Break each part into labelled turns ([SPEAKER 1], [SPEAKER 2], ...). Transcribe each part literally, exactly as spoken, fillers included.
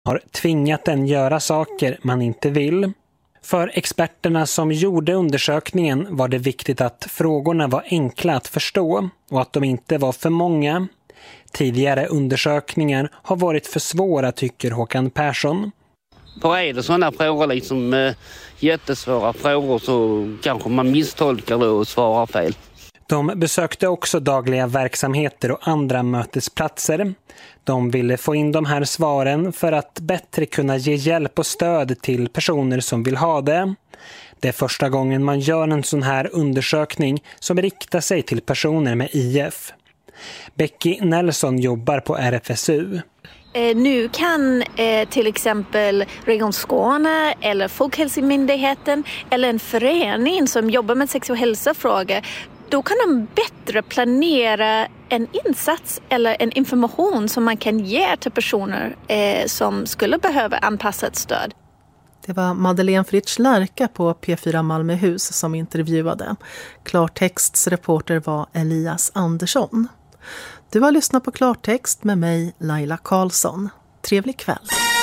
[SPEAKER 1] har tvingat en göra saker man inte vill. För experterna som gjorde undersökningen var det viktigt att frågorna var enkla att förstå och att de inte var för många. Tidigare undersökningar har varit för svåra, tycker Håkan Persson.
[SPEAKER 2] För är det sådana frågor, liksom äh, jättesvåra frågor, så kanske man misstolkar det och svarar fel.
[SPEAKER 1] De besökte också dagliga verksamheter och andra mötesplatser. De ville få in de här svaren för att bättre kunna ge hjälp och stöd till personer som vill ha det. Det är första gången man gör en sån här undersökning som riktar sig till personer med I F. Becky Nelson jobbar på R F S U.
[SPEAKER 3] Eh, nu kan eh, till exempel Region Skåne eller Folkhälsomyndigheten eller en förening som jobbar med sex- och hälsofrågor, då kan de bättre planera en insats eller en information som man kan ge till personer eh, som skulle behöva anpassat stöd.
[SPEAKER 4] Det var Madeleine Fritsch Lärka på P fyra Malmöhus som intervjuade. Klartexts reporter var Elias Andersson. Du har lyssnat på Klartext med mig, Laila Karlsson. Trevlig kväll.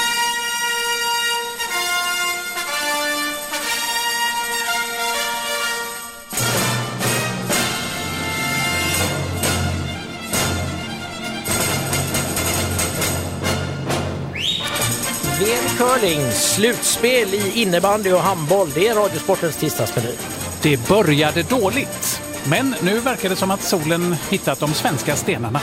[SPEAKER 5] V M curling, slutspel i innebandy och handboll. Det är Radiosportens tisdagsmeny.
[SPEAKER 6] Det började dåligt, men nu verkar det som att solen hittat de svenska stenarna.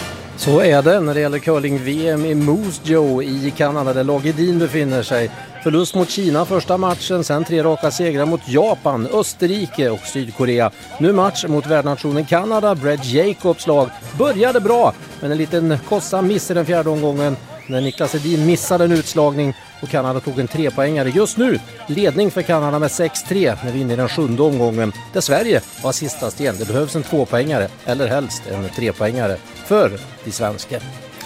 [SPEAKER 7] Så är det när det gäller curling-V M i Moose Jaw i Kanada där Lag Edin befinner sig. Förlust mot Kina första matchen, sen tre raka segrar mot Japan, Österrike och Sydkorea. Nu match mot värdnationen Kanada. Brett Jacobs lag började bra, men en liten kostsam miss i den fjärde omgången när Niklas Edin missade en utslagning och Kanada tog en trepoängare. Just nu ledning för Kanada med sex tre när vi är inne i den sjunde omgången där Sverige var sistast igen. Det behövs en tvåpoängare eller helst en trepoängare för de svenska.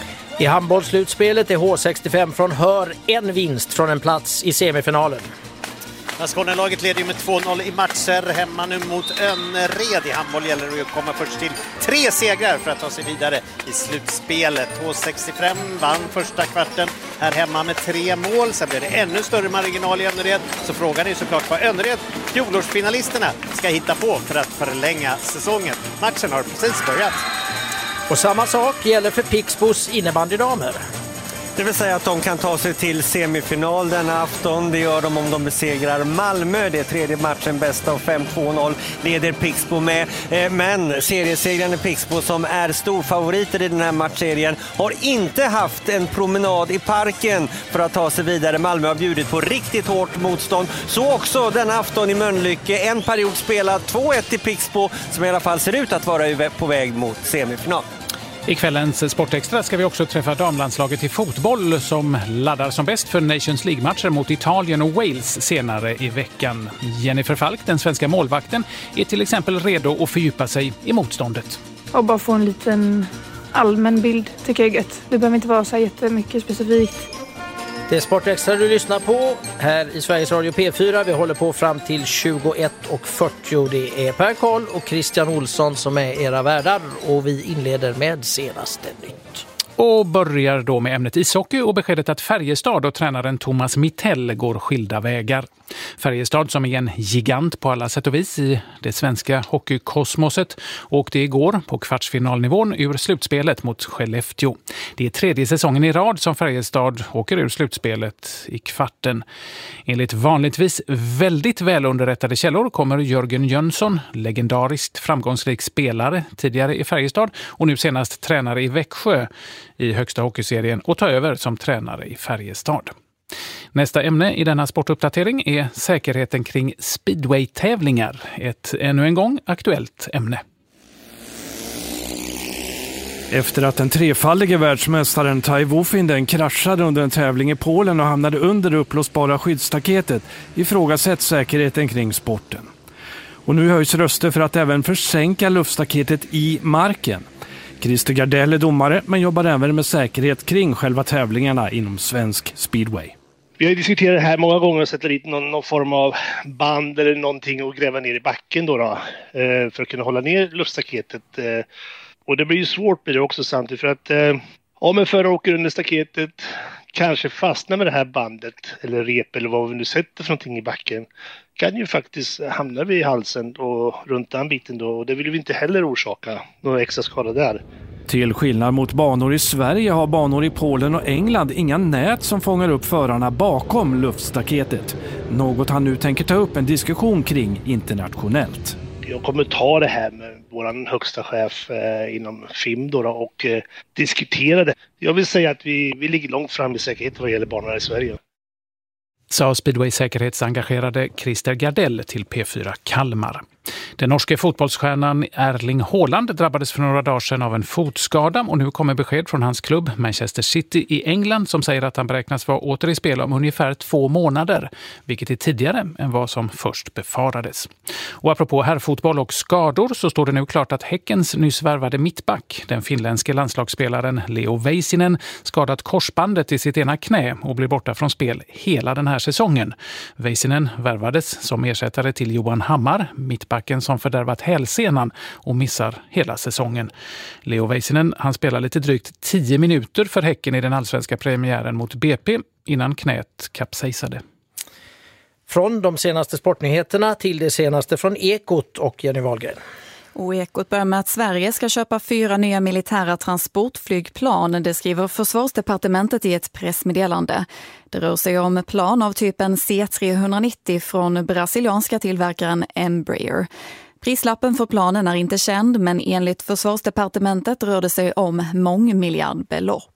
[SPEAKER 5] I handbollsslutspelet är H sextiofem från Hör en vinst från en plats i semifinalen.
[SPEAKER 8] Skånelaget leder med två noll i matcher hemma nu mot Önnered. I handboll gäller det att komma först till tre segrar för att ta sig vidare i slutspelet. H sextiofem vann första kvarten här hemma med tre mål. Sen blir det ännu större marginal i Önnered. Så frågan är såklart vad Önnered, fjolårsfinalisterna, ska hitta på för att förlänga säsongen. Matchen har precis börjat.
[SPEAKER 5] Och samma sak gäller för Pixbos innebandydamer.
[SPEAKER 9] Det vill säga att de kan ta sig till semifinal denna afton. Det gör de om de besegrar Malmö. Det är tredje matchen, bäst av fem två noll. Leder Pixbo med. Men seriesegrande Pixbo, som är storfavoriter i den här matchserien, har inte haft en promenad i parken för att ta sig vidare. Malmö har bjudit på riktigt hårt motstånd. Så också denna afton i Mölnlycke. En period spelad, två ett i Pixbo, som i alla fall ser ut att vara på väg mot semifinal.
[SPEAKER 6] I kvällens Sportextra ska vi också träffa damlandslaget i fotboll som laddar som bäst för Nations League-matcher mot Italien och Wales senare i veckan. Jennifer Falk, den svenska målvakten, är till exempel redo att fördjupa sig i motståndet.
[SPEAKER 10] Och bara få en liten allmän bild tycker jag är gött. Det behöver inte vara så jättemycket specifikt.
[SPEAKER 5] Det är Sportextra du lyssnar på här i Sveriges Radio P fyra. Vi håller på fram till tjugoett och fyrtio. Det är Per Karl och Christian Olsson som är era värdar och vi inleder med senaste nytt.
[SPEAKER 6] Och börjar då med ämnet ishockey och beskedet att Färjestad och tränaren Thomas Mittell går skilda vägar. Färjestad, som är en gigant på alla sätt och vis i det svenska hockeykosmoset, åkte igår på kvartsfinalnivån ur slutspelet mot Skellefteå. Det är tredje säsongen i rad som Färjestad åker ur slutspelet i kvarten. Enligt vanligtvis väldigt välunderrättade källor kommer Jörgen Jönsson, legendariskt framgångsrik spelare tidigare i Färjestad och nu senast tränare i Växjö i högsta hockeyserien, och ta över som tränare i Färjestad. Nästa ämne i denna sportuppdatering är säkerheten kring speedway-tävlingar. Ett ännu en gång aktuellt ämne.
[SPEAKER 11] Efter att den trefaldige världsmästaren Tai Woffinden kraschade under en tävling i Polen och hamnade under det upplåsbara skyddsstaketet ifrågasätts säkerheten kring sporten. Och nu höjs röster för att även försänka luftstaketet i marken. Christer Gardell är domare men jobbar även med säkerhet kring själva tävlingarna inom svensk speedway.
[SPEAKER 12] Vi har diskuterat det här många gånger och sätter dit någon, någon form av band eller någonting och gräva ner i backen då, då för att kunna hålla ner luftstaketet. Och det blir ju svårt med det också samtidigt för att om en förare åker under staketet, kanske fastnar med det här bandet eller rep eller vad vi nu sätter för någonting i backen, kan ju faktiskt hamna vid halsen och runt den biten då, och det vill vi inte heller orsaka några extra skada där.
[SPEAKER 11] Till skillnad mot banor i Sverige har banor i Polen och England inga nät som fångar upp förarna bakom luftstaketet. Något han nu tänker ta upp en diskussion kring internationellt.
[SPEAKER 12] Jag kommer ta det här med vår högsta chef eh, inom F I M då, då och eh, diskutera det. Jag vill säga att vi, vi ligger långt fram i säkerhet vad gäller banorna i Sverige.
[SPEAKER 6] Sa speedway-säkerhetsengagerade Christer Gardell till P fyra Kalmar. Den norske fotbollsstjärnan Erling Haaland drabbades för några dagar sedan av en fotskada och nu kommer besked från hans klubb Manchester City i England som säger att han beräknas vara åter i spel om ungefär två månader, vilket är tidigare än vad som först befarades. Och apropå herrfotboll och skador så står det nu klart att Häckens nyss värvade mittback, den finländske landslagsspelaren Leo Väisänen, skadat korsbandet i sitt ena knä och blir borta från spel hela den här säsongen. Väisänen värvades som ersättare till Johan Hammar, mittback som fördärvat hälsenan och missar hela säsongen. Leo Väisänen, han spelar lite drygt tio minuter för Häcken i den allsvenska premiären mot B P innan knät kapsejsade.
[SPEAKER 5] Från de senaste sportnyheterna till det senaste från Ekot och Jenny Wahlgren.
[SPEAKER 13] Och Ekot börjar med att Sverige ska köpa fyra nya militära transportflygplan. Det skriver Försvarsdepartementet i ett pressmeddelande. Det rör sig om plan av typen C tre nittio från brasilianska tillverkaren Embraer. Prislappen för planen är inte känd, men enligt Försvarsdepartementet rör det sig om mångmiljardbelopp.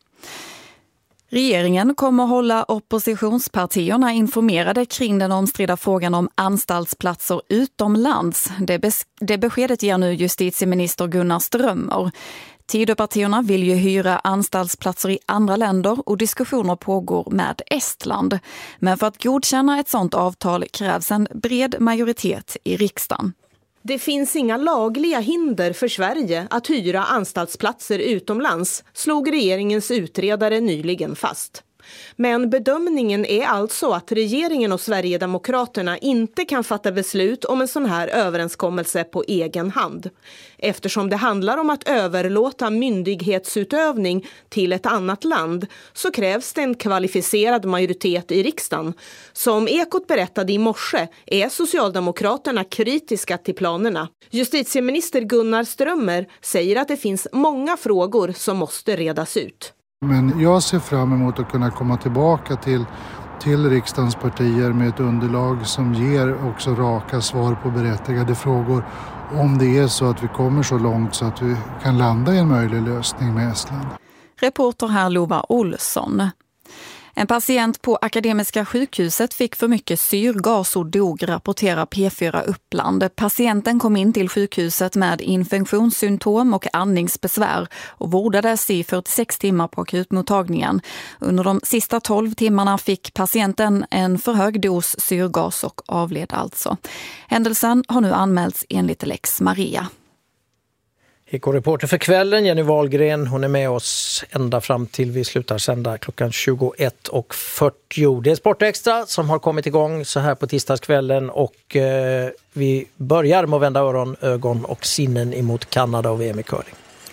[SPEAKER 13] Regeringen kommer hålla oppositionspartierna informerade kring den omstridda frågan om anstaltsplatser utomlands. Det, bes- det beskedet ger nu justitieminister Gunnar Strömmer. Tidöpartierna vill ju hyra anstaltsplatser i andra länder och diskussioner pågår med Estland. Men för att godkänna ett sådant avtal krävs en bred majoritet i riksdagen.
[SPEAKER 14] Det finns inga lagliga hinder för Sverige att hyra anstaltsplatser utomlands, slog regeringens utredare nyligen fast. Men bedömningen är alltså att regeringen och Sverigedemokraterna inte kan fatta beslut om en sån här överenskommelse på egen hand. Eftersom det handlar om att överlåta myndighetsutövning till ett annat land så krävs det en kvalificerad majoritet i riksdagen. Som Ekot berättade i morse är Socialdemokraterna kritiska till planerna. Justitieminister Gunnar Strömmer säger att det finns många frågor som måste redas ut.
[SPEAKER 15] Men jag ser fram emot att kunna komma tillbaka till, till riksdagens partier med ett underlag som ger också raka svar på berättigade frågor. Om det är så att vi kommer så långt så att vi kan landa i en möjlig lösning med Estland.
[SPEAKER 13] Reporter här Lova Olsson. En patient på Akademiska sjukhuset fick för mycket syrgas och dog, rapporterar P fyra Uppland. Patienten kom in till sjukhuset med infektionssymptom och andningsbesvär och vårdades i fyrtiosex timmar på akutmottagningen. Under de sista tolv timmarna fick patienten en för hög dos syrgas och avled alltså. Händelsen har nu anmälts enligt Lex Maria.
[SPEAKER 5] Eko-reporter för kvällen, Jenny Wahlgren, hon är med oss ända fram till vi slutar sända klockan tjugoett och fyrtio. Det är Sportextra som har kommit igång så här på tisdagskvällen och eh, vi börjar med att vända öron, ögon och sinnen emot Kanada och V M i curling.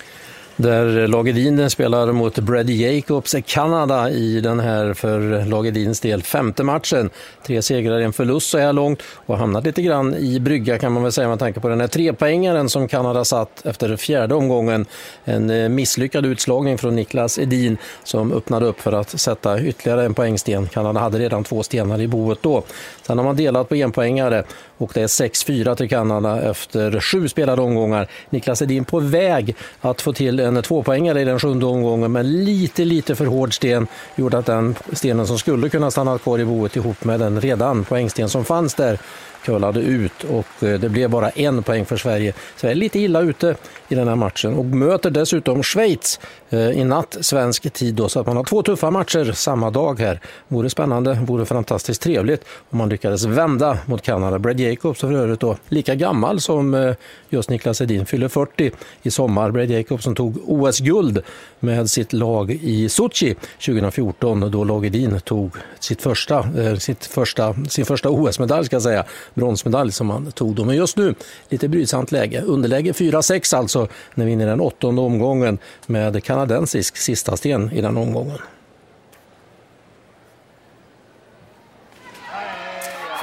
[SPEAKER 7] Där Lagedin spelar mot Brady Jacobs i Kanada i den här för Lagedins del femte matchen. Tre segrar, en förlust så här långt och hamnat lite grann i brygga kan man väl säga med tanke på den här trepoängaren som Kanada satt efter fjärde omgången. En misslyckad utslagning från Niklas Edin som öppnade upp för att sätta ytterligare en poängsten. Kanada hade redan två stenar i boet då. Sen har man delat på enpoängare och det är sex fyra till Kanada efter sju spelade omgångar. Niklas Edin på väg att få till en tvåpoängare i den sjunde omgången, men lite lite för hård sten gjorde att den stenen som skulle kunna stanna kvar i boet ihop med den redan poängsten som fanns där curlade ut och det blev bara en poäng för Sverige. Sverige är lite illa ute i den här matchen och möter dessutom Schweiz i natt svensk tid då, så att man har två tuffa matcher samma dag här. Vore spännande, vore fantastiskt trevligt om man lyckades vända mot Kanada. Brad Jacobs för övrigt då lika gammal som just Niklas Edin, fyller fyrtio i sommar. Brad Jacobs som tog O S-guld med sitt lag i Sochi tjugo fjorton då Lagedin tog sitt första, sitt första, sin första O S-medalj ska jag säga. Bronsmedalj som han tog då. Men just nu lite brydsamt läge. Underläge fyra sex alltså när vi är i den åttonde omgången med kanadensisk sista sten i den omgången.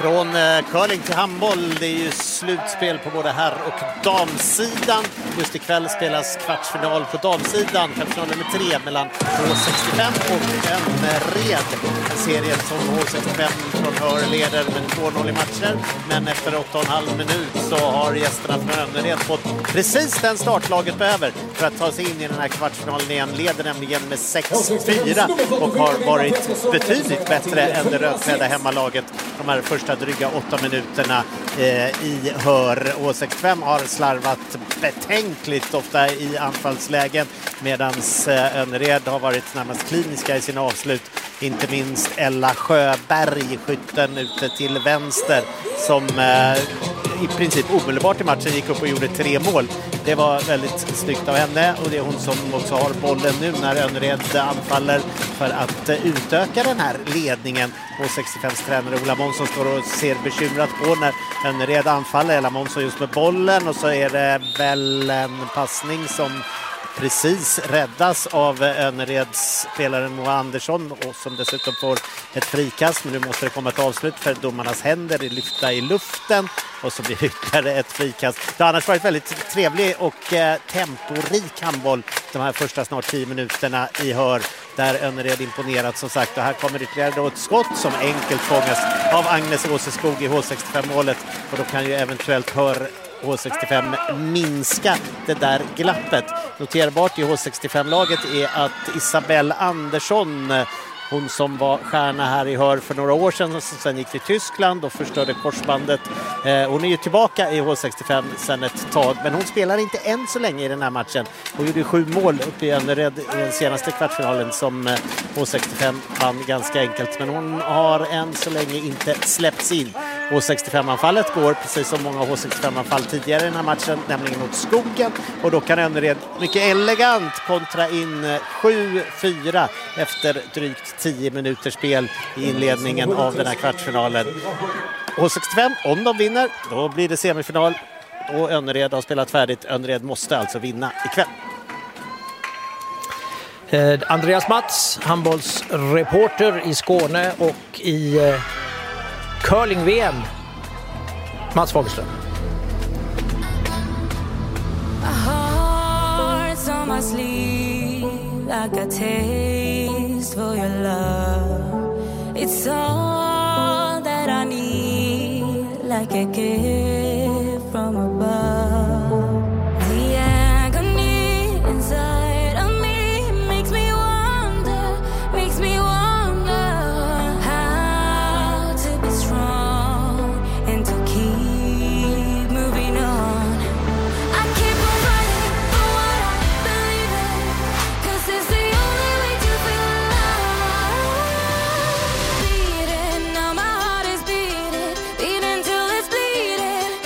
[SPEAKER 8] Från curling till handboll, det är ju slutspel på både herr- och damsidan. Just ikväll spelas kvartsfinal på damsidan, kvartsfinal nummer tre mellan H sextiofem och Önnered. En serie som H sextiofem från Hör leder med två noll i matcher. Men efter åtta och en halv minut så har gästerna från Önnered fått precis den startlaget behöver för att ta sig in i den här kvartsfinalen igen. Leder nämligen med sex fyra och har varit betydligt bättre än det rödklädda hemmalaget de här första dryga åtta minuterna eh, i Hör. H sextiofem har slarvat betänkligt ofta i anfallslägen medan eh, Önnered har varit närmast kliniska i sina avslut. Inte minst Ella Sjöberg, skytten ute till vänster, som eh, i princip omedelbart i matchen gick upp och gjorde tre mål. Det var väldigt snyggt av henne och det är hon som också har bollen nu när Önnered anfaller för att uh, utöka den här ledningen. H sextiofems tränare Ola Månsson står och ser bekymrat på när Önnered anfaller. Ella Månsson just med bollen och så är det väl en passning som precis räddas av Önnereds spelaren Moa Andersson och som dessutom får ett frikast, men nu måste det komma ett avslut för domarnas händer är lyfta i luften och så blir det ytterligare ett frikast. Det har annars varit väldigt trevlig och eh, temporik handboll de här första snart tio minuterna i Hör där Önnered imponerat som sagt, och här kommer ytterligare då ett skott som enkelt fångas av Agnes Åseskog i H sextiofem-målet och då kan ju eventuellt Hör H sextiofem minska det där glappet. Noterbart i H sextiofem-laget är att Isabelle Andersson, hon som var stjärna här i Hör för några år sedan och sen gick till Tyskland och förstörde korsbandet. Eh, hon är ju tillbaka i H sextiofem sedan ett tag, men hon spelar inte än så länge i den här matchen. Hon gjorde sju mål uppe i Önnered i den senaste kvartsfinalen som eh, H sextiofem vann ganska enkelt, men hon har än så länge inte släppts in. H sextiofem-anfallet går precis som många H sextiofem-anfall tidigare i den här matchen, nämligen mot skogen, och då kan Önnered mycket elegant kontra in sju fyra efter drygt tio minuters spel i inledningen av den här kvartsfinalen. H sextiofem, om de vinner, då blir det semifinal och Önnered har spelat färdigt. Önnered måste alltså vinna ikväll.
[SPEAKER 5] Eh, Andreas Mats, handbollsreporter i Skåne och i eh, curling-V M. Mats Fagerström.
[SPEAKER 16] Like a taste for your love, it's all that I need, like a gift from above. The agony inside of me makes me wonder, makes me wonder how to be strong and to keep moving on. I keep on fighting for what I believe in, 'cause it's the only way to feel alive. Beating, now my heart is beating, beating till it's bleeding.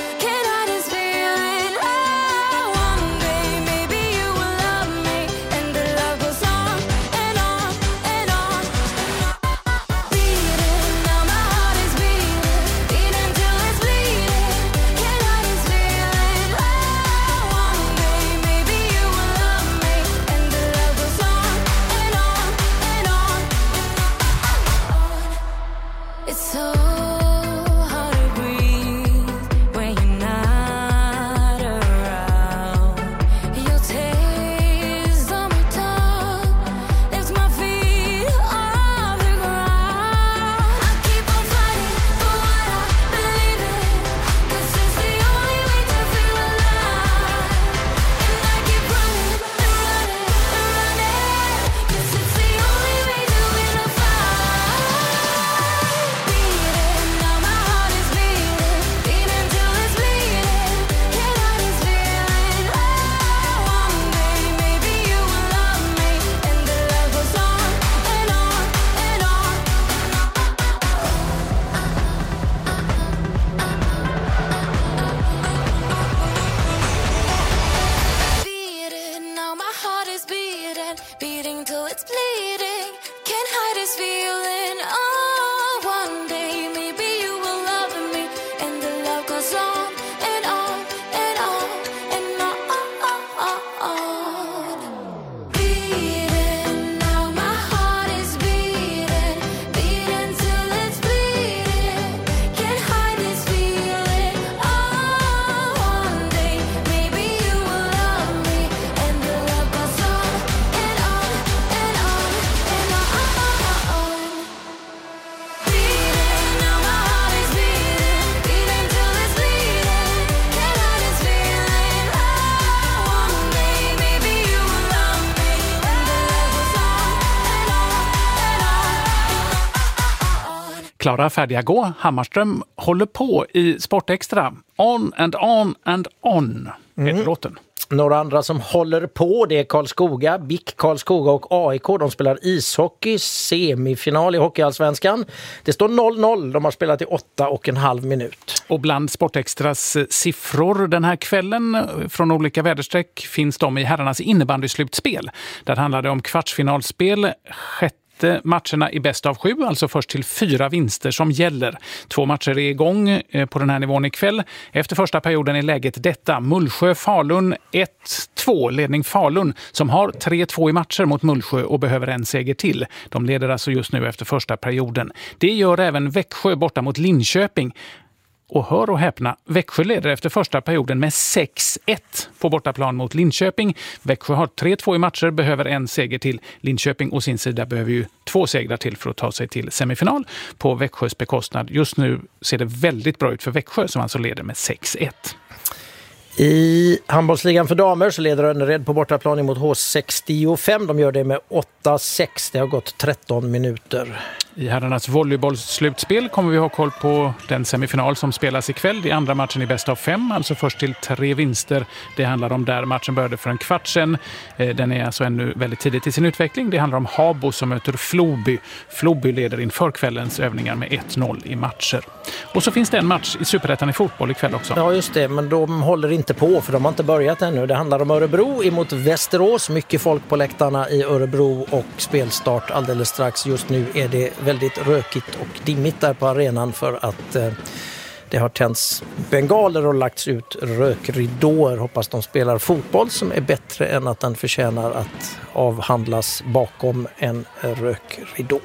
[SPEAKER 6] Klara, färdiga, gå. Hammarström håller på i Sportextra. On and on and on. Mm. Låten.
[SPEAKER 5] Några andra som håller på, det är Karlskoga, B I K Karlskoga och A I K. De spelar ishockey, semifinal i Hockeyallsvenskan. Det står noll noll, de har spelat i åtta och en halv minut.
[SPEAKER 6] Och bland Sportextras siffror den här kvällen från olika väderstreck finns de i herrarnas innebandyslutspel. Där handlar det om kvartsfinalspel, sjätte matcherna i bäst av sju, alltså först till fyra vinster som gäller. Två matcher är igång på den här nivån ikväll. Efter första perioden är läget detta. Mullsjö-Falun ett två, ledning Falun som har tre två i matcher mot Mullsjö och behöver en seger till. De leder alltså just nu efter första perioden. Det gör även Växjö borta mot Linköping. Och hör och häpna, Växjö leder efter första perioden med sex ett på bortaplan mot Linköping. Växjö har tre två i matcher, behöver en seger till. Linköping å sin sida behöver ju två segrar till för att ta sig till semifinal på Växjös bekostnad. Just nu ser det väldigt bra ut för Växjö som alltså leder med sex ett.
[SPEAKER 5] I handbollsligan för damer så leder Önnered på bortaplan mot H sextiofem. De gör det med åtta sex. Det har gått tretton minuter.
[SPEAKER 6] I herrarnas volleybollslutspel kommer vi ha koll på den semifinal som spelas ikväll. Det är andra matchen i bäst av fem, alltså först till tre vinster. Det handlar om där matchen började för en kvart sedan. Den är alltså ännu väldigt tidigt i sin utveckling. Det handlar om Habo som möter Floby. Floby leder inför kvällens övningar med ett noll i matcher. Och så finns det en match i Superettan i fotboll ikväll också.
[SPEAKER 5] Ja just det, men de håller inte på för de har inte börjat ännu. Det handlar om Örebro emot Västerås. Mycket folk på läktarna i Örebro och spelstart alldeles strax. Just nu är det väldigt rökigt och dimmigt där på arenan för att eh, det har tänts bengaler och lagts ut rökridåer. Hoppas de spelar fotboll som är bättre än att den förtjänar att avhandlas bakom en rökridå.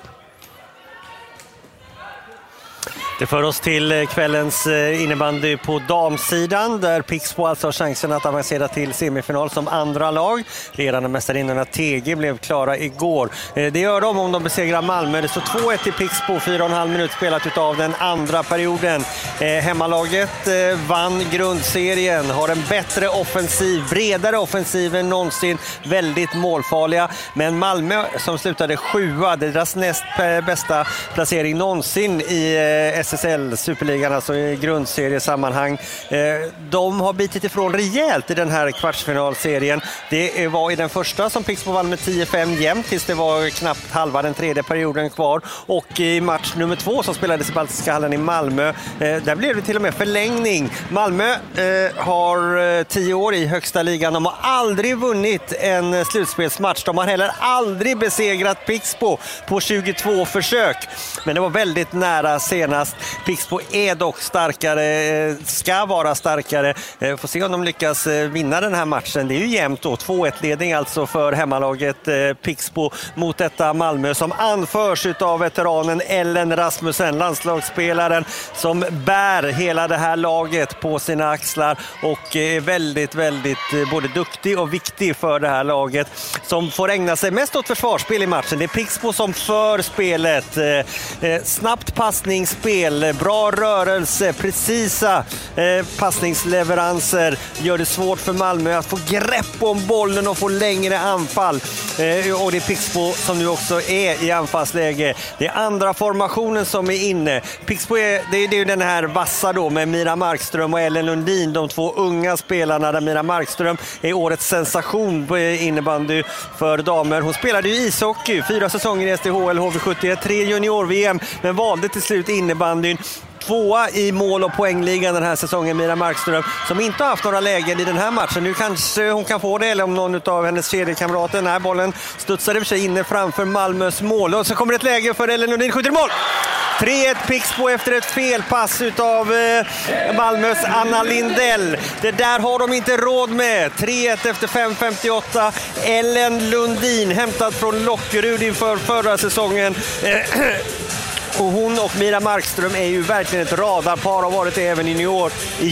[SPEAKER 9] Det för oss till kvällens innebandy på damsidan där Pixbo alltså har chansen att avancera till semifinal som andra lag. Redan mästarinnorna T G blev klara igår. Det gör de om de besegrar Malmö. Det står två ett i Pixbo, fyra och en halv minut spelat utav den andra perioden. Hemmalaget vann grundserien, har en bättre offensiv, bredare offensiv än någonsin, väldigt målfarliga. Men Malmö som slutade sjua, det är deras näst bästa placering någonsin i S S L, Superligan, alltså i grundseriesammanhang. De har bitit ifrån rejält i den här kvartsfinalserien. Det var i den första som Pixbo vann med tio fem jämnt tills det var knappt halva den tredje perioden kvar. Och i match nummer två som spelades i Baltiska hallen i Malmö, där blev det till och med förlängning. Malmö har tio år i högsta ligan. De har aldrig vunnit en slutspelsmatch. De har heller aldrig besegrat Pixbo på tjugotvå försök. Men det var väldigt nära senast. Pixbo är dock starkare, ska vara starkare. Får se om de lyckas vinna den här matchen. Det är ju jämnt då, två ett ledning alltså för hemmalaget Pixbo mot detta Malmö som anförs av veteranen Ellen Rasmussen, landslagsspelaren som bär hela det här laget på sina axlar och är väldigt, väldigt både duktig och viktig för det här laget som får ägna sig mest åt försvarsspel i matchen. Det är Pixbo som för spelet. Snabbt passningsspel, bra rörelse, precisa eh, passningsleveranser gör det svårt för Malmö att få grepp om bollen och få längre anfall. Eh, och det är Pixbo som nu också är i anfallsläge. Det är andra formationen som är inne. Pixbo är, det är, det är ju den här vassa då med Mira Markström och Ellen Lundin, de två unga spelarna där Mira Markström är årets sensation på innebandy för damer. Hon spelade ju ishockey, fyra säsonger i S D H L H V sjuttioett, tre junior-V M, men valde till slut innebandyn. Tvåa i mål- och poängligan den här säsongen, Mira Markström, som inte har haft några lägen i den här matchen. Nu kanske hon kan få det, eller om någon av hennes kedjekamrater. Den här bollen studsade för sig inne framför Malmös mål. Och så kommer ett läge för Ellen Lundin, skjuter mål! tre ett Pixbo efter ett felpass utav eh, Malmös Anna Lindell. Det där har de inte råd med. tre ett efter fem femtioåtta. Ellen Lundin, hämtad från Lockerud inför förra säsongen. Eh, Och hon och Mira Markström är ju verkligen ett radarpar, har varit det även i junior, i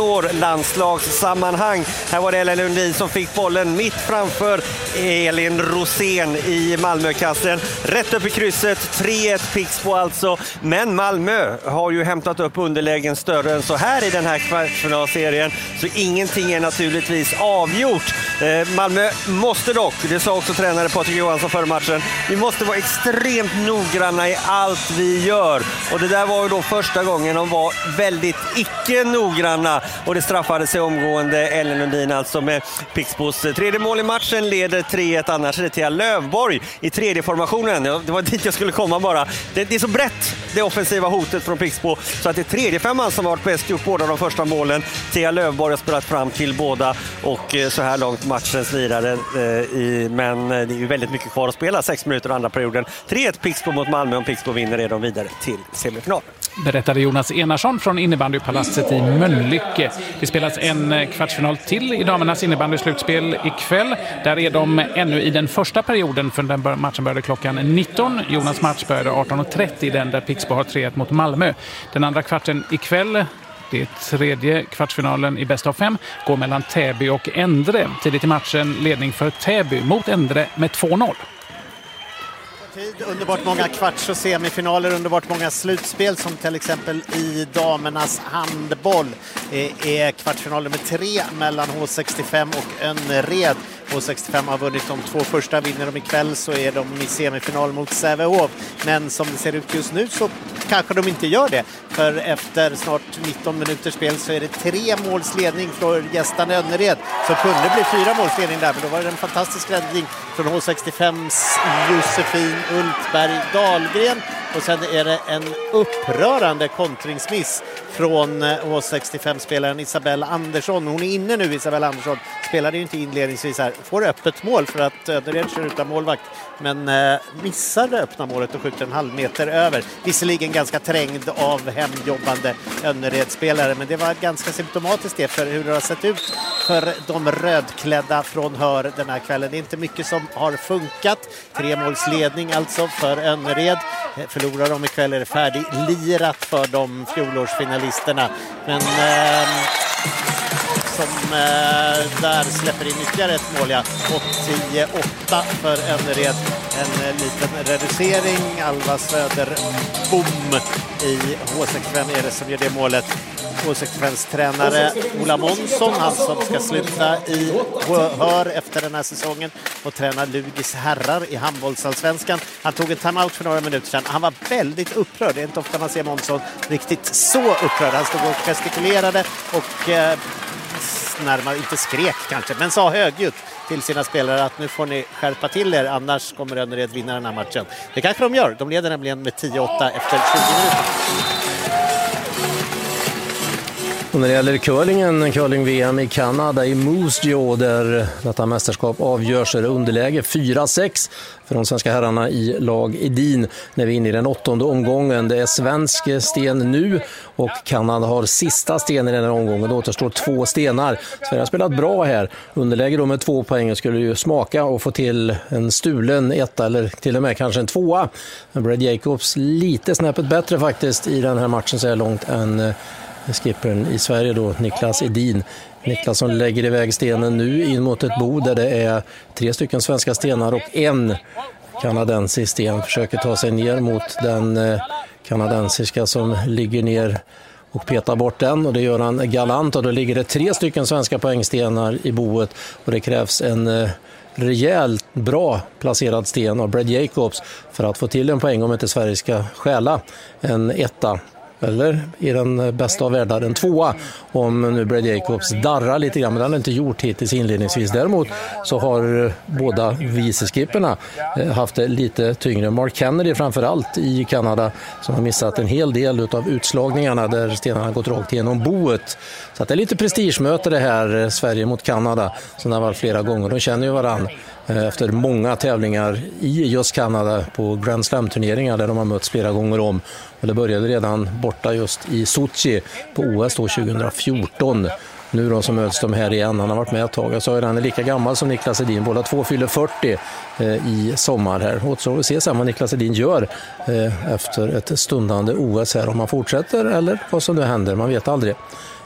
[SPEAKER 9] juniorlandslagssammanhang. Här var det Ellen Lundin som fick bollen mitt framför Elin Rosén i Malmökassen. Rätt upp i krysset, tre ett Pixbo alltså. Men Malmö har ju hämtat upp underlägen större än så här i den här kvartsfinalserien. Så ingenting är naturligtvis avgjort. Eh, Malmö måste dock, det sa också tränare Patrik Johansson före matchen, vi måste vara extremt noggranna i allt vi gör. Och det där var ju då första gången de var väldigt icke noggranna och det straffade sig omgående. Ellen Lundin alltså med Pixbos tredje mål i matchen, leder tre ett, annars är det till Lövborg i tredje formationen. Ja, det var dit jag skulle komma bara. Det, det är så brett det offensiva hotet från Pixbo så att det är tredje femman som har varit bäst, gjort båda de första målen. Thea Lövborg har spelat fram till båda och eh, så här långt matchens lirare eh, i, men det är ju väldigt mycket kvar att spela, sex minuter andra perioden. tre ett Pixbo mot Malmö, om Pixbo vinner är de vidare till semifinal.
[SPEAKER 6] Berättade Jonas Enarsson från innebandypalatset i Mölnlycke. Det spelas en kvartsfinal till i damernas innebandyslutspel ikväll. Där är de ännu i den första perioden, för den matchen började klockan nitton. Jonas match började arton och trettio, den där Pixbo har tre ett mot Malmö. Den andra kvarten ikväll, det är tredje kvartsfinalen i bäst av fem, går mellan Täby och Endre. Tidigt i matchen ledning för Täby mot Endre med två noll.
[SPEAKER 8] Underbart många kvarts- och semifinaler, underbart många slutspel som till exempel i damernas handboll är kvartsfinal nummer tre mellan H sextiofem och Önnered. H sextiofem har vunnit de två första, vinner de ikväll så är de i semifinal mot Sävehof. Men som det ser ut just nu så kanske de inte gör det. För efter snart nitton minuters spel så är det tre målsledning för gästarna Önnered. Så kunde bli fyra målsledning där, men då var det en fantastisk räddning från H sextiofems Josefin Ultberg Dahlgren. Och sen är det en upprörande kontringsmiss från H sextiofem-spelaren Isabella Andersson. Hon är inne nu, Isabella Andersson. Spelade ju inte inledningsvis här. Får öppet mål för att Önnered kör utan målvakt. Men eh, missar det öppna målet och skjuter en halv meter över. Visserligen ganska trängd av hemjobbande Önnered-spelare. Men det var ganska symptomatiskt det för hur det har sett ut för de rödklädda från Hör den här kvällen. Det är inte mycket som har funkat. Tre målsledning alltså för Önnered. Förlorar de ikväll är det färdiglirat för de fjolårsfinalisterna. Men eh, som eh, där släpper in ytterligare ett mål, ja. tio åtta för Önnered. En eh, liten reducering. Alva Söderbom i H sextiofem är det som gör det målet. H sextiofems tränare Ola Månsson, han som ska sluta i Hör efter den här säsongen och träna Lugis herrar i handbollsallsvenskan. Han tog en timeout för några minuter sedan. Han var väldigt upprörd. Det är inte ofta man ser Månsson riktigt så upprörd. Han stod och gestikulerade och eh, närmare, inte skrek kanske, men sa högljutt till sina spelare att nu får ni skärpa till er, annars kommer Önnered vinna den här matchen. Det kanske de gör. De leder nämligen med tio åtta efter tjugo minuter.
[SPEAKER 7] Och när det gäller curlingen, curling-V M i Kanada i Moose Jaw, där detta mästerskap avgörs, är det underläge fyra sex för de svenska herrarna i lag Edin när vi är inne i den åttonde omgången. Det är svensk sten nu och Kanada har sista sten i den här omgången. Det återstår två stenar. Sverige har spelat bra här. Underläge då med två poäng skulle ju smaka och få till en stulen etta eller till och med kanske en tvåa. Brad Jacobs lite snäppet bättre faktiskt i den här matchen så här långt än skippern i Sverige då, Niklas Edin. Niklas som lägger iväg stenen nu in mot ett bord där det är tre stycken svenska stenar och en kanadensisk sten. Försöker ta sig ner mot den kanadensiska som ligger ner och petar bort den, och det gör han galant, och då ligger det tre stycken svenska poängstenar i boet och det krävs en rejält bra placerad sten av Brad Jacobs för att få till en poäng om inte Sverige ska stjäla en etta. Eller i den bästa av världar en tvåa om nu Brad Jacobs darrar lite grann, men det har han inte gjort hittills inledningsvis. Däremot så har båda viceskipperna haft det lite tyngre. Mark Kennedy framförallt i Kanada som har missat en hel del av utslagningarna där stenarna har gått rakt igenom boet. Så att det är lite prestigemöte det här, Sverige mot Kanada, som har varit flera gånger. De känner ju varann efter många tävlingar i just Kanada på Grand Slam-turneringar där de har mötts flera gånger om. Och det började redan borta just i Sochi på O S då tjugohundrafjorton. Nu då så möts de här igen. Han har varit med ett tag. Jag sa ju han är lika gammal som Niklas Edin. Båda två fyller fyrtio eh, i sommar här. Och så se sen vad Niklas Edin gör eh, efter ett stundande O S här. Om han fortsätter eller vad som nu händer. Man vet aldrig.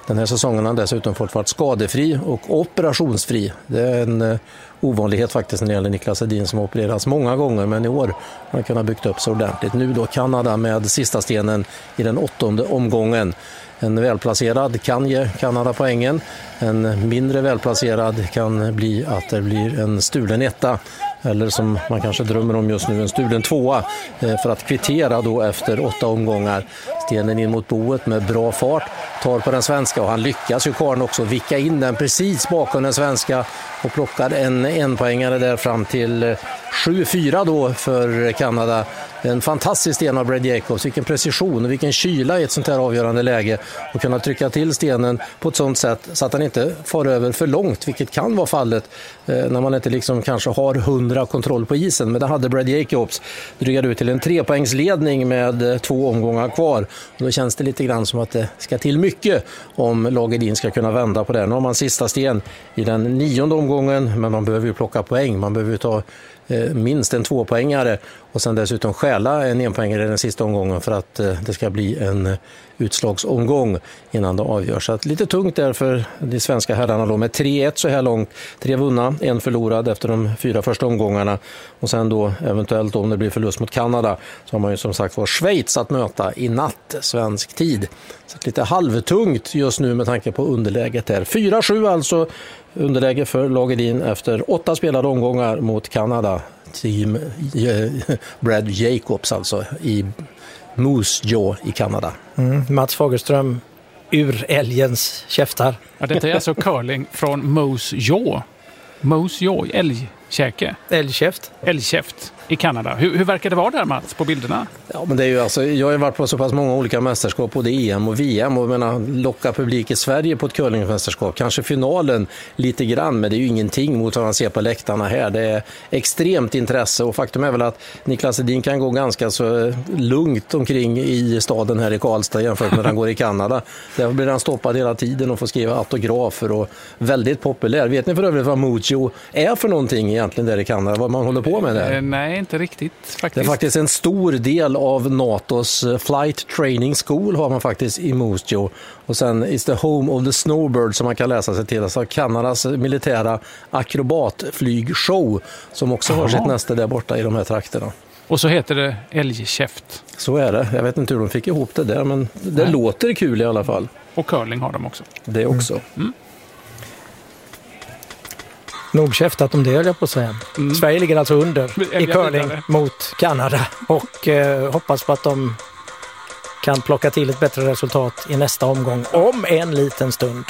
[SPEAKER 7] Den här säsongen har han dessutom fått varit skadefri och operationsfri. Det är en uh, ovanlighet faktiskt när det gäller Niklas Edin som har opererats många gånger, men i år har han kunnat byggt upp så ordentligt. Nu då Kanada med sista stenen i den åttonde omgången. En välplacerad kan ge Kanada poängen. En mindre välplacerad kan bli att det blir en stulen etta. Eller som man kanske drömmer om just nu, en stulen tvåa för att kvittera då efter åtta omgångar. Stenen in mot boet med bra fart, tar på den svenska och han lyckas ju karln också vicka in den precis bakom den svenska och plockar en enpoängare där fram till sju fyra då för Kanada. En fantastisk sten av Brad Jacobs, vilken precision och vilken kyla i ett sånt här avgörande läge och kunna trycka till stenen på ett sånt sätt så att han inte far över för långt, vilket kan vara fallet eh, när man inte liksom kanske har hundra kontroll på isen, men det hade Brad Jacobs. Drygade ut till en trepoängsledning med eh, två omgångar kvar och då känns det lite grann som att det ska till mycket om Lag Edin ska kunna vända på det. Nu har man sista sten i den nionde omgången, men man behöver ju plocka poäng, man behöver ju ta minst en tvåpoängare och sen dessutom stjäla en enpoängare i den sista omgången för att det ska bli en utslagsomgång innan det avgörs. Så att lite tungt där för de svenska herrarna då med tre ett så här långt. Tre vunna, en förlorad efter de fyra första omgångarna och sen då eventuellt om det blir förlust mot Kanada så har man ju som sagt var Schweiz att möta i natt svensk tid. Så lite halvtungt just nu med tanke på underläget där. fyra sju alltså underläge för Lag Edin efter åtta spelade omgångar mot Kanada. Team Brad Jacobs alltså i Moose Jaw i Kanada.
[SPEAKER 5] Mm, Mats Fagerström ur älgens käftar.
[SPEAKER 6] Ja, detta är alltså curling från Moose Jaw. Moose Jaw, älgkäke.
[SPEAKER 5] Älgkäft.
[SPEAKER 6] Älgkäft i Kanada. Hur, hur verkar det vara där, Mats, på bilderna?
[SPEAKER 7] Ja, men det är ju alltså, jag har ju varit på så pass många olika mästerskap, både E M och V M, och menar, locka publik i Sverige på ett curlingmästerskap. Kanske finalen lite grann, men det är ju ingenting mot vad man ser på läktarna här. Det är extremt intresse och faktum är väl att Niklas Edin kan gå ganska så lugnt omkring i staden här i Karlstad jämfört med när han går i Kanada. Där blir han stoppad hela tiden och får skriva autografer och väldigt populär. Vet ni för övrigt vad Mojo är för någonting egentligen där i Kanada? Vad man håller på med där?
[SPEAKER 6] Eh, nej, inte riktigt faktiskt.
[SPEAKER 7] Det är faktiskt en stor del av NATOs Flight Training School har man faktiskt i Moose Jaw. Och sen is the home of the snowbird som man kan läsa sig till. Alltså Kanadas militära akrobatflygshow som också Aha. har sitt nästa där borta i de här trakterna.
[SPEAKER 6] Och så heter det älgkäft.
[SPEAKER 7] Så är det. Jag vet inte hur de fick ihop det där, men det Nej. låter kul i alla fall.
[SPEAKER 6] Och curling har de också.
[SPEAKER 7] Det också. Mm. Mm.
[SPEAKER 5] Nog käftat om det, höll jag på att säga. Mm. Sverige ligger alltså under i curling mot Kanada och eh, hoppas på att de kan plocka till ett bättre resultat i nästa omgång om en liten stund.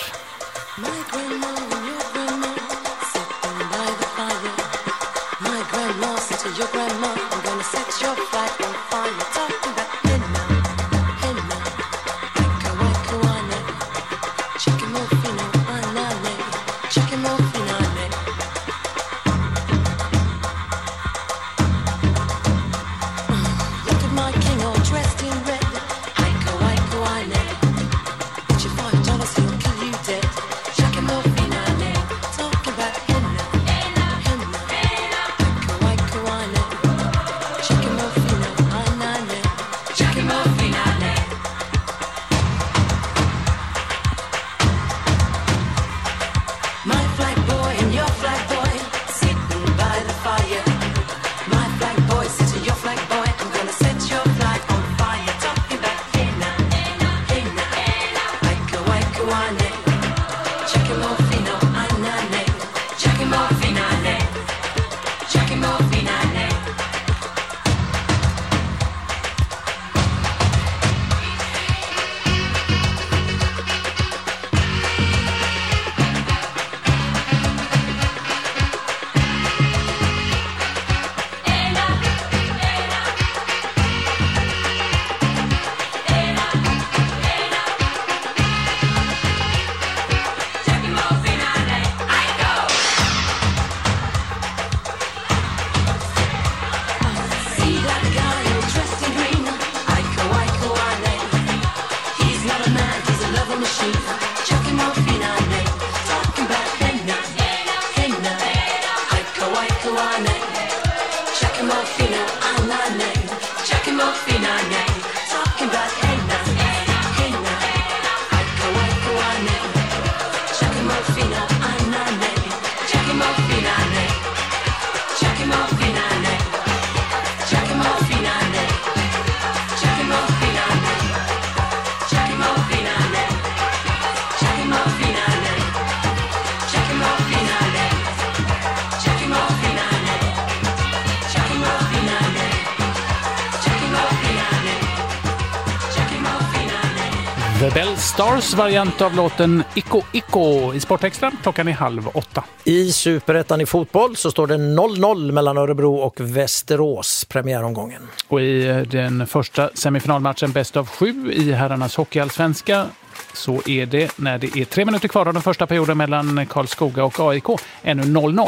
[SPEAKER 6] The Bell Stars variant av låten Iko Iko i Sportextra. Klockan är halv åtta.
[SPEAKER 5] I Superettan i fotboll så står det noll noll mellan Örebro och Västerås, premiäromgången.
[SPEAKER 6] Och i den första semifinalmatchen bäst av sju i herrarnas hockeyallsvenska så är det när det är tre minuter kvar av den första perioden mellan Karlskoga och A I K ännu noll noll.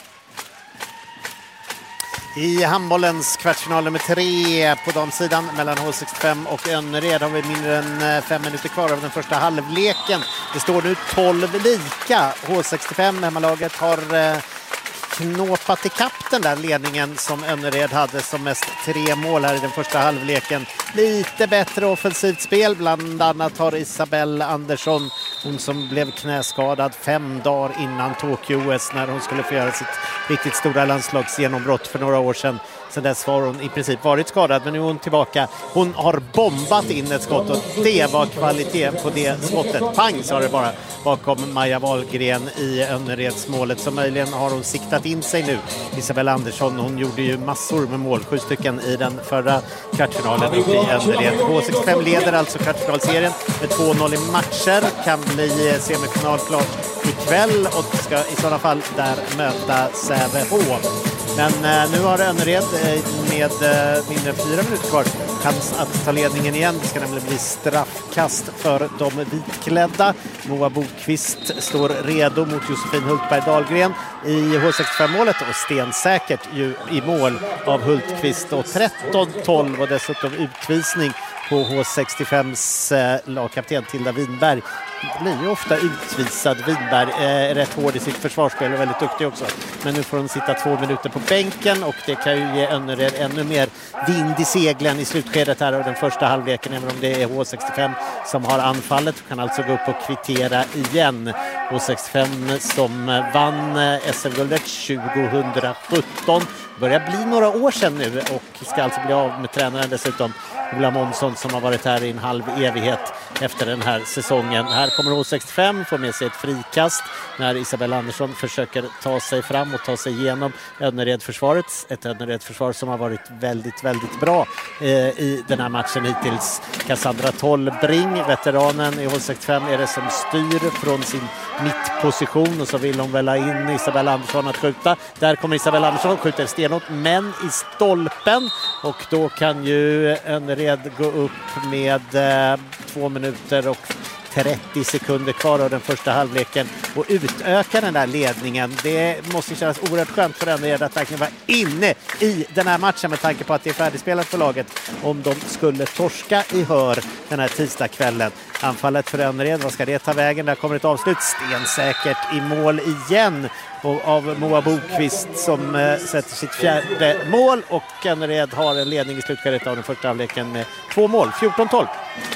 [SPEAKER 8] I handbollens kvartsfinal nummer tre på damsidan mellan H sextiofem och Önnered har vi mindre än fem minuter kvar av den första halvleken. Det står nu tolv lika. H sextiofem, hemmalaget, har eh, knåpat i kapp den där ledningen som Önnered hade som mest tre mål här i den första halvleken. Lite bättre offensivt spel, bland annat har Isabelle Andersson, hon som blev knäskadad fem dagar innan Tokyo-O S när hon skulle få göra sitt riktigt stora landslagsgenombrott för några år sedan. Sen dess har hon i princip varit skadad, men nu är hon tillbaka. Hon har bombat in ett skott och det var kvalitet på det skottet. Pang, sa det bara bakom Maja Wahlgren i Önnereds målet. Så möjligen har hon siktat in sig nu. Isabelle Andersson, hon gjorde ju massor med mål, sju stycken i den förra kvartsfinalen uppe i Önnered. H sextiofem leder alltså kvartsfinalserien med två noll i matcher. Kan bli semifinal klart ikväll och ska i sådana fall där möta Sävehof. Men eh, nu har Önnered eh, med eh, mindre än fyra minuter kvar chans att ta ledningen igen. Det ska nämligen bli straffkast för de vitklädda. Moa Bokvist står redo mot Josefin Hultberg Dahlgren i H sextiofem-målet och stensäkert ju i mål av Hultqvist. Och tretton tolv och dessutom utvisning på H sextiofems eh, lagkapten Tilda Winberg. Blir ju ofta utvisad. Winberg är eh, rätt hård i sitt försvarsspel och väldigt duktig också. Men nu får hon sitta två minuter på bänken och det kan ju ge Önnered ännu mer vind i seglen i slutskedet här av den första halvleken, även om det är H sextiofem som har anfallet och kan alltså gå upp och kvittera igen. H sextiofem som vann S M-guldet tjugosjutton. Börjar bli några år sedan nu och ska alltså bli av med tränaren dessutom, Ola Månsson, som har varit här i en halv evighet efter den här säsongen. Här kommer H sextiofem, får med sig ett frikast när Isabelle Andersson försöker ta sig fram och ta sig igenom Önnered-försvaret. Ett Önnered-försvar som har varit väldigt, väldigt bra eh, i den här matchen hittills. Cassandra Tollbring, veteranen i H sextiofem, är det som styr från sin mittposition och så vill hon väl ha in Isabelle Andersson att skjuta. Där kommer Isabelle Andersson och skjuter stenhårt, men i stolpen, och då kan ju Önnered gå upp med eh, två minuter och trettio sekunder kvar av den första halvleken och utöka den där ledningen. Det måste kännas oerhört skönt för Önnered att verkligen vara inne i den här matchen med tanke på att det är färdigspelat för laget om de skulle torska i Hör den här tisdagskvällen. Anfallet för Önnered, vad ska det ta vägen? Där kommer ett avslut, stensäkert i mål igen och av Moa Bokvist som eh, sätter sitt fjärde mål, och Önnered har en ledning i slutskedet av den första halvleken med två mål, fjorton tolv.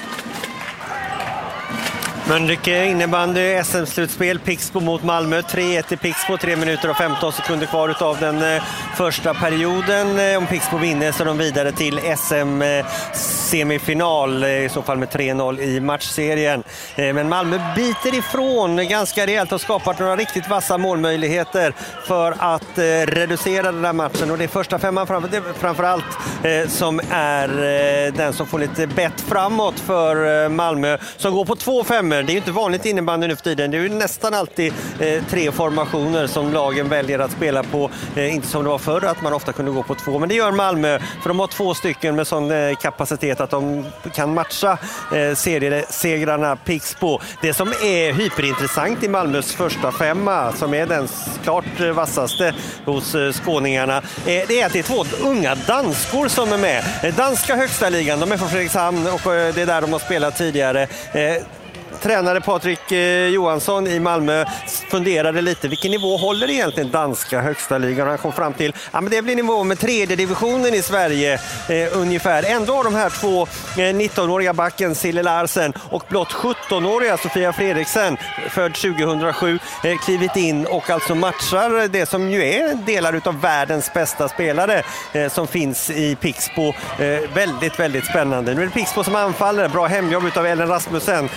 [SPEAKER 9] Mölnlycke innebandy S M-slutspel, Pixbo mot Malmö, tre ett i Pixbo, tre minuter och femton sekunder kvar av den eh, första perioden. Eh, om Pixbo vinner så är de vidare till S M-semifinal, eh, i så fall med tre noll i matchserien. Eh, men Malmö biter ifrån ganska rejält och skapat några riktigt vassa målmöjligheter för att eh, reducera den här matchen. Och det är första femman framför, framförallt eh, som är eh, den som får lite bett framåt för eh, Malmö, som går på två fem. Det är ju inte vanligt innebandy nu för tiden. Det är ju nästan alltid eh, tre formationer som lagen väljer att spela på. Eh, inte som det var förr att man ofta kunde gå på två. Men det gör Malmö, för de har två stycken med sån eh, kapacitet att de kan matcha eh, seriesegrarna Pixbo. Det som är hyperintressant i Malmös första femma, som är den klart eh, vassaste hos eh, skåningarna, eh, det är att det är två unga danskor som är med. Eh, danska högsta ligan, de är från Fredrikshamn och eh, det är där de har spelat tidigare. Eh, Tränare Patrik eh, Johansson i Malmö funderade lite, vilken nivå håller egentligen danska högsta ligan? Han kom fram till, ja men det blir nivå med tredje divisionen i Sverige eh, ungefär. Ändå har de här två eh, nittonåriga backen Sille Larsen och blott sjuttonåriga Sofia Fredriksen, född tjugohundrasju, eh, klivit in och alltså matchar det som ju är delar utav världens bästa spelare eh, som finns i Pixbo. Eh, väldigt, väldigt spännande. Nu är det Pixbo som anfaller, bra hemjobb utav Ellen Rasmussen, lagkapten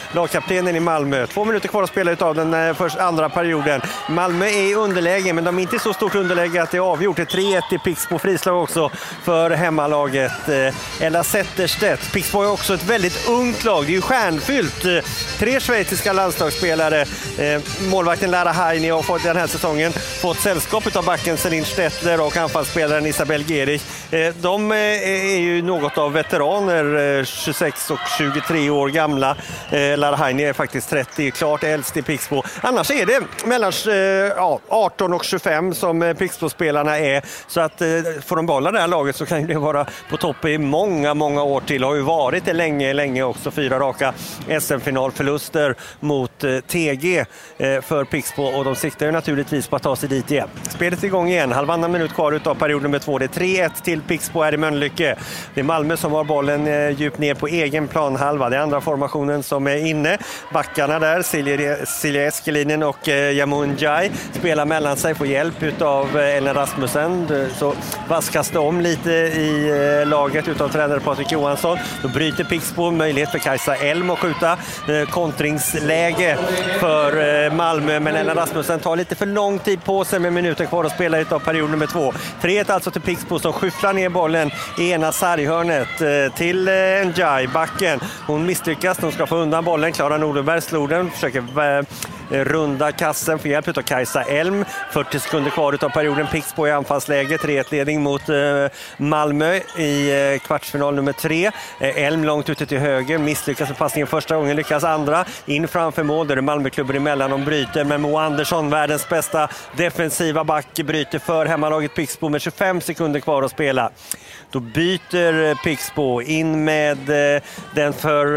[SPEAKER 9] kaptenen i Malmö. Två minuter kvar att spela utav den första andra perioden. Malmö är i underläge, men de är inte så stort underläge att det är avgjort. Det är tre ett i Pixbo, frislag också för hemmalaget. Ella Zetterstedt. Pixbo är också ett väldigt ungt lag. Det är ju stjärnfyllt. Tre schweiziska landslagsspelare. Målvakten Lara Heini har fått den här säsongen fått sällskap av backen Celine Stettler och anfallsspelaren Isabel Gerich. De är ju något av veteraner, tjugosex och tjugotre år gamla. Lara Heini är faktiskt trettio, klart äldst i Pixbo. Annars är det mellan ja, arton och tjugofem som Pixbo-spelarna är. Så att får de behålla det här laget så kan det vara på topp i många, många år till. Har ju varit det länge, länge också. Fyra raka S M-finalförluster mot T G för Pixbo och de siktar ju naturligtvis på att ta sig dit igen. Spelet är igång igen, halvannan minut kvar utav period nummer två. Det är tre ett till Pixbo här i Mölnlycke. Det är Malmö som har bollen djupt ner på egen planhalva. Det är andra formationen som är inne. Backarna där, Silja, Silja Eskelinen och Yamun Jai spelar mellan sig, får hjälp utav Ellen Rasmussen. Så vaskas det om lite i laget utav tränare Patrik Johansson. Då bryter Pixbo, möjlighet för Kajsa Elm att skjuta. Kontringsläge för Malmö, men Ellen Rasmussen tar lite för lång tid på sig med minuter kvar att spela utav period nummer två. tre ett alltså till Pixbo som skyfflar ner bollen i ena sarghörnet till Njai, backen. Hon misslyckas, hon ska få undan bollen. Klara Nordenberg slår den, försöker runda kassen för hjälp av Kajsa Elm. fyrtio sekunder kvar utav perioden. Pixbo i anfallsläge, tre ett ledning mot Malmö i kvartsfinal nummer tre. Elm långt ute till höger, misslyckas med passningen första gången, lyckas andra. In framför mål, där är Malmöklubben emellan, de bryter. Men Mo Andersson, världens bästa defensiva back, bryter för hemmalaget Pixbo med tjugofem sekunder kvar att spela. Då byter Pixbo in med den för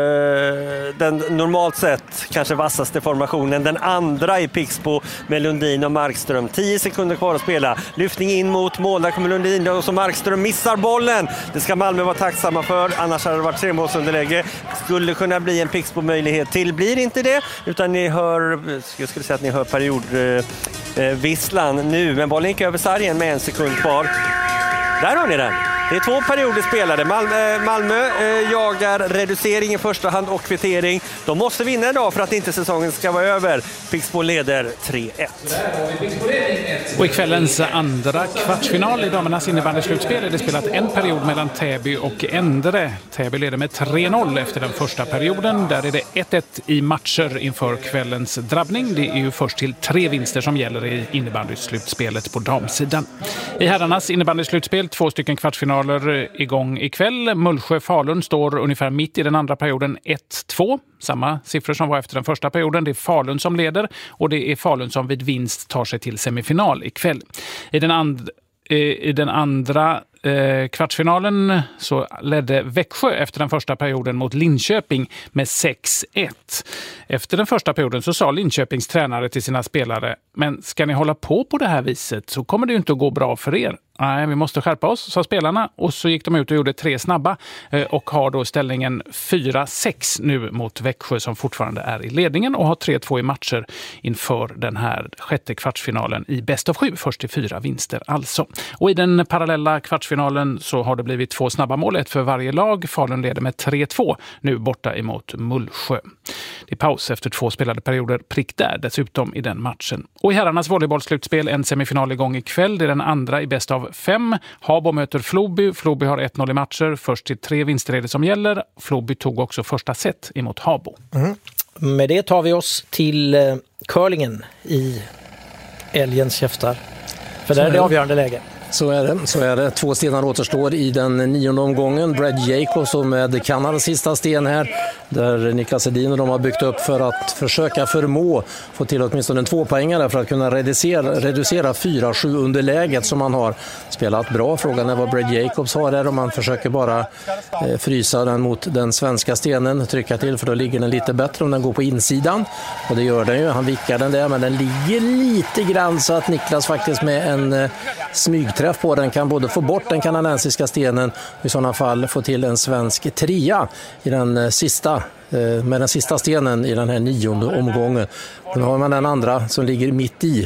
[SPEAKER 9] den normalt sett kanske vassaste formationen, den andra i Pixbo med Lundin och Markström. tio sekunder kvar att spela. Lyftning in mot mål, där kommer Lundin och så Markström missar bollen. Det ska Malmö vara tacksamma för, annars hade det varit tremålsunderläge. Skulle kunna bli en Pixbo-möjlighet till. Blir inte det, utan ni hör, jag skulle säga att ni hör periodvisslan nu. Men bollen gick över sargen med en sekund kvar. Där har ni den. Det är två perioder spelade. Malmö, Malmö eh, jagar reducering i första hand och kvittering. De måste vinna idag för att inte säsongen ska vara över. Pixbo leder tre ett.
[SPEAKER 6] Och i kvällens andra kvartsfinal i damernas innebandyslutspel är det spelat en period mellan Täby och Endre. Täby leder med tre noll efter den första perioden. Där är det ett ett i matcher inför kvällens drabbning. Det är ju först till tre vinster som gäller i innebandyslutspelet på damsidan. I herrarnas innebandyslutspel två stycken kvartsfinaler igång ikväll. Mullsjö-Falun står ungefär mitt i den andra perioden ett två. Samma siffror som var efter den första perioden. Det är Falun som leder och det är Falun som vid vinst tar sig till semifinal ikväll. I den, and- i den andra eh, kvartsfinalen så ledde Växjö efter den första perioden mot Linköping med sex ett. Efter den första perioden så sa Linköpings tränare till sina spelare: men ska ni hålla på på det här viset så kommer det ju inte att gå bra för er. Nej, vi måste skärpa oss, sa spelarna, och så gick de ut och gjorde tre snabba och har då ställningen fyra sex nu mot Växjö som fortfarande är i ledningen och har tre två i matcher inför den här sjätte kvartsfinalen i bäst av sju, först till fyra vinster alltså. Och i den parallella kvartsfinalen så har det blivit två snabba mål, ett för varje lag. Falun leder med tre två nu borta emot Mullsjö. Det är paus efter två spelade perioder, prick där dessutom i den matchen. Och i herrarnas volleybollslutspel en semifinal igång ikväll. Det är den andra i bäst av fem. Habo möter Floby. Floby har ett noll i matcher. Först till tre vinster är det som gäller. Floby tog också första set emot Habo.
[SPEAKER 5] Mm. Med det tar vi oss till uh, curlingen i älgens käftar. För där är det avgörande läge.
[SPEAKER 7] Så är det, så är det. Två stenar återstår i den nionde omgången. Brad Jacobs med Kanadas sista sten här, där Niklas Edin och de har byggt upp för att försöka förmå få till åtminstone en tvåpoängare för att kunna reducera, reducera fyra sju underläget som man har spelat bra. Frågan är vad Brad Jacobs har där, om man försöker bara eh, frysa den mot den svenska stenen, trycka till, för då ligger den lite bättre om den går på insidan, och det gör den ju. Han vickar den där, men den ligger lite grann så att Niklas faktiskt med en eh, smyg träff på den kan både få bort den kanadensiska stenen och i sådana fall få till en svensk trea i den sista, med den sista stenen i den här nionde omgången. Nu har man den andra som ligger mitt i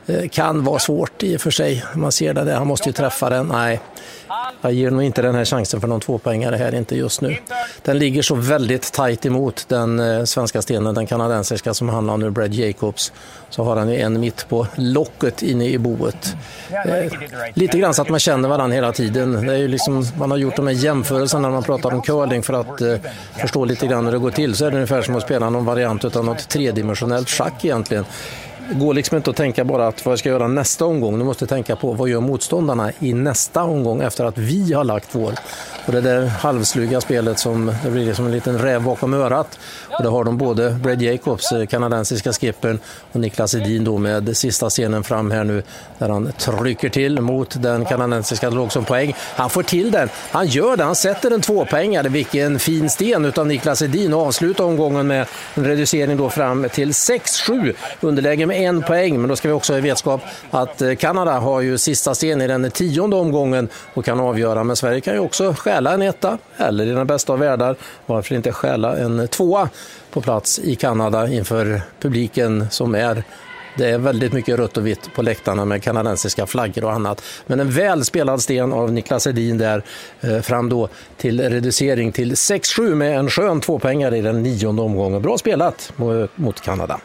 [SPEAKER 7] kan vara svårt i och för sig. Man ser det där, han måste ju träffa den. Nej, jag ger nog inte den här chansen för någon tvåpoängare här, inte just nu. Den ligger så väldigt tajt emot den eh, svenska stenen, den kanadensiska som handlar om nu, Brad Jacobs. Så har han ju en mitt på locket inne i boet. Eh, lite grann så att man känner varandra hela tiden. Det är ju liksom, man har gjort de här jämförelserna när man pratar om curling för att eh, förstå lite grann hur det går till. Så är det ungefär som att spela någon variant utan något tredimensionellt schack egentligen. Det går liksom inte att tänka bara att vad jag ska göra nästa omgång. Du måste tänka på vad gör motståndarna i nästa omgång efter att vi har lagt vår. Och det där halvsluga spelet som det blir som en liten räv bakom örat. Och det har de både Brad Jacobs, kanadensiska skippern, och Niklas Edin då med sista scenen fram här nu där han trycker till mot den kanadensiska låg som poäng. Han får till den. Han gör det. Han sätter en tvåpoängare. Vilken fin sten utav Niklas Edin och avslutar omgången med en reducering då fram till sex sju. Underläge med en poäng, men då ska vi också ha i vetskap att Kanada har ju sista sten i den tionde omgången och kan avgöra, men Sverige kan ju också stjäla en etta, eller i den bästa av världar, varför inte stjäla en tvåa på plats i Kanada inför publiken som är, det är väldigt mycket rött och vitt på läktarna med kanadensiska flaggor och annat. Men en väl spelad sten av Niklas Edin där eh, fram då till reducering till sex sju med en skön tvåpoängare i den nionde omgången. Bra spelat mot Kanada.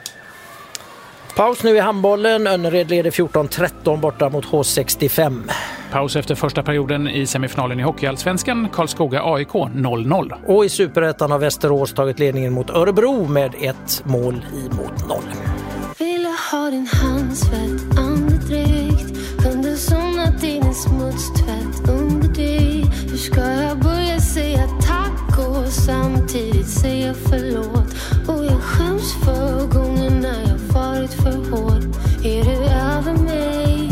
[SPEAKER 5] Paus nu i handbollen. Önnered leder fjorton tretton borta mot H sextiofem.
[SPEAKER 6] Paus efter första perioden i semifinalen i Hockeyallsvenskan. Karlskoga A I K noll noll.
[SPEAKER 5] Och i Superettan har Västerås tagit ledningen mot Örebro med ett mål emot noll.
[SPEAKER 16] Ville ha din handsvett, andedräkt. Kunde somna till din smutstvätt under dig. Hur ska jag börja säga tack och samtidigt säga förlåt? Och jag skäms för gången när jag varit för hård. Är du över mig?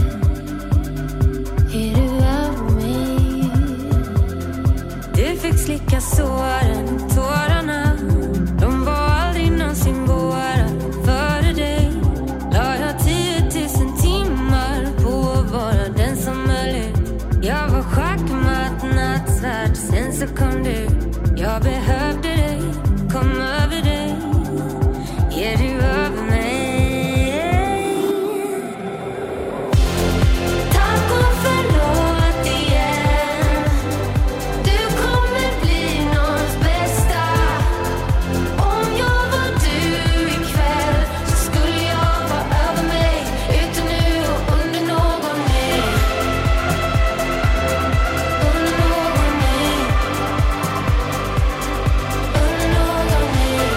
[SPEAKER 16] Är du över mig? Du fick slicka såren, tårarna. De var aldrig någonsin våra. Före dig la jag tiotusen timmar på att vara den som höll ut. Jag var schackmatt, nattsvärd, sen så kom du. Jag behövde dig, kom över dig. Är du över mig? Tack och förlåt igen. Du kommer bli någons bästa. Om jag var du ikväll så skulle jag vara över mig. Ute nu och under någon mer. Under någon mer. Under någon mer.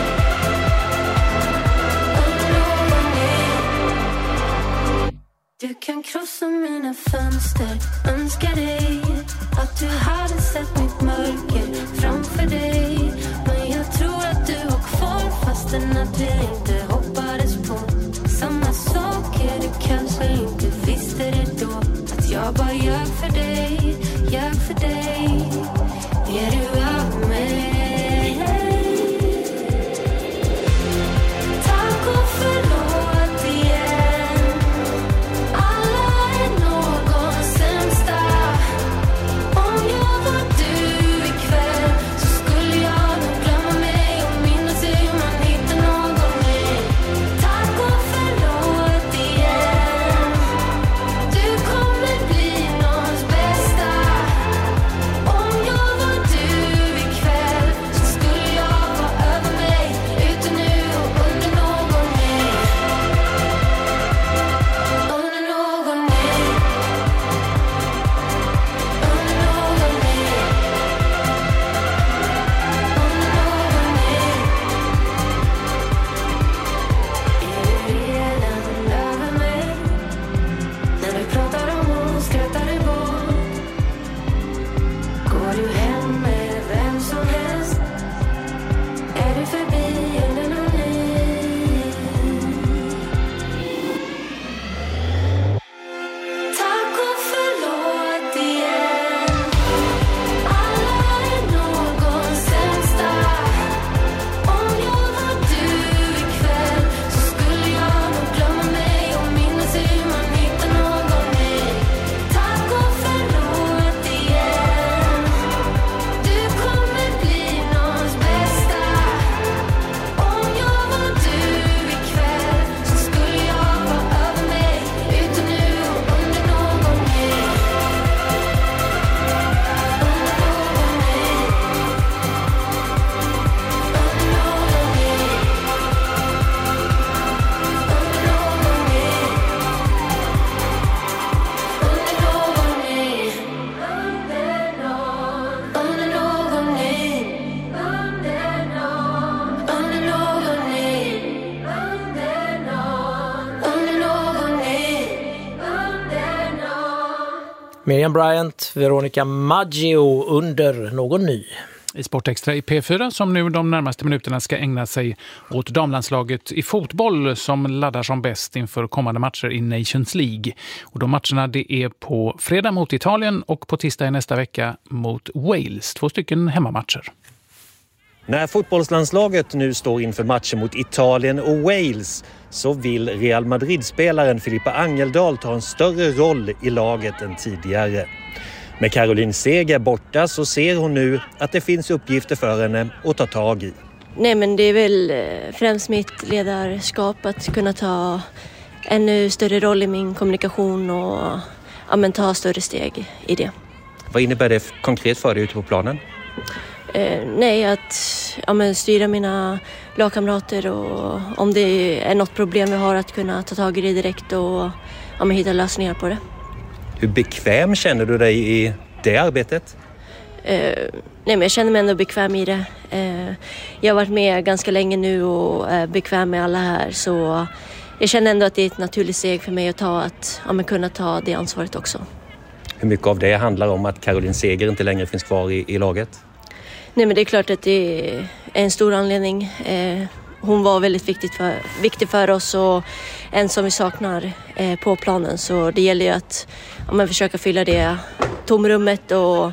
[SPEAKER 16] Du kan krossa mina fönster, önskar dig att du hade sett mitt mörker framför dig. Men jag tror att du har kvar fastän att du inte hoppades på samma saker. Du kanske inte visste det då, att jag bara ljög för dig, ljög för dig. Är du över mig? Tack och förlåt igen. Alla är någon sämsta. Om jag var du
[SPEAKER 5] Miriam Bryant, Veronica Maggio under någon ny.
[SPEAKER 6] I Sportextra i P fyra som nu de närmaste minuterna ska ägna sig åt damlandslaget i fotboll som laddar som bäst inför kommande matcher i Nations League. Och de matcherna det är på fredag mot Italien och på tisdag i nästa vecka mot Wales. Två stycken hemmamatcher.
[SPEAKER 17] När fotbollslandslaget nu står inför matcher mot Italien och Wales så vill Real Madrid-spelaren Filippa Angeldal ta en större roll i laget än tidigare. Med Caroline Seger borta så ser hon nu att det finns uppgifter för henne att ta tag i.
[SPEAKER 18] Nej, men det är väl främst mitt ledarskap att kunna ta ännu större roll i min kommunikation och ja, men ta större steg i det.
[SPEAKER 17] Vad innebär det konkret för dig ute på planen?
[SPEAKER 18] Eh, nej, att ja, men styra mina lagkamrater och om det är något problem vi har att kunna ta tag i det direkt och ja, men hitta lösningar på det.
[SPEAKER 17] Hur bekväm känner du dig i det arbetet?
[SPEAKER 18] Eh, nej, men jag känner mig ändå bekväm i det. Eh, jag har varit med ganska länge nu och är bekväm med alla här. Så jag känner ändå att det är ett naturligt steg för mig att ta att ja, men kunna ta det ansvaret också.
[SPEAKER 17] Hur mycket av det handlar om att Caroline Seger inte längre finns kvar i, i laget?
[SPEAKER 18] Nej, men det är klart att det är en stor anledning. Eh, hon var väldigt viktigt för, viktig för oss och en som vi saknar eh, på planen. Så det gäller ju att ja, men försöka fylla det tomrummet och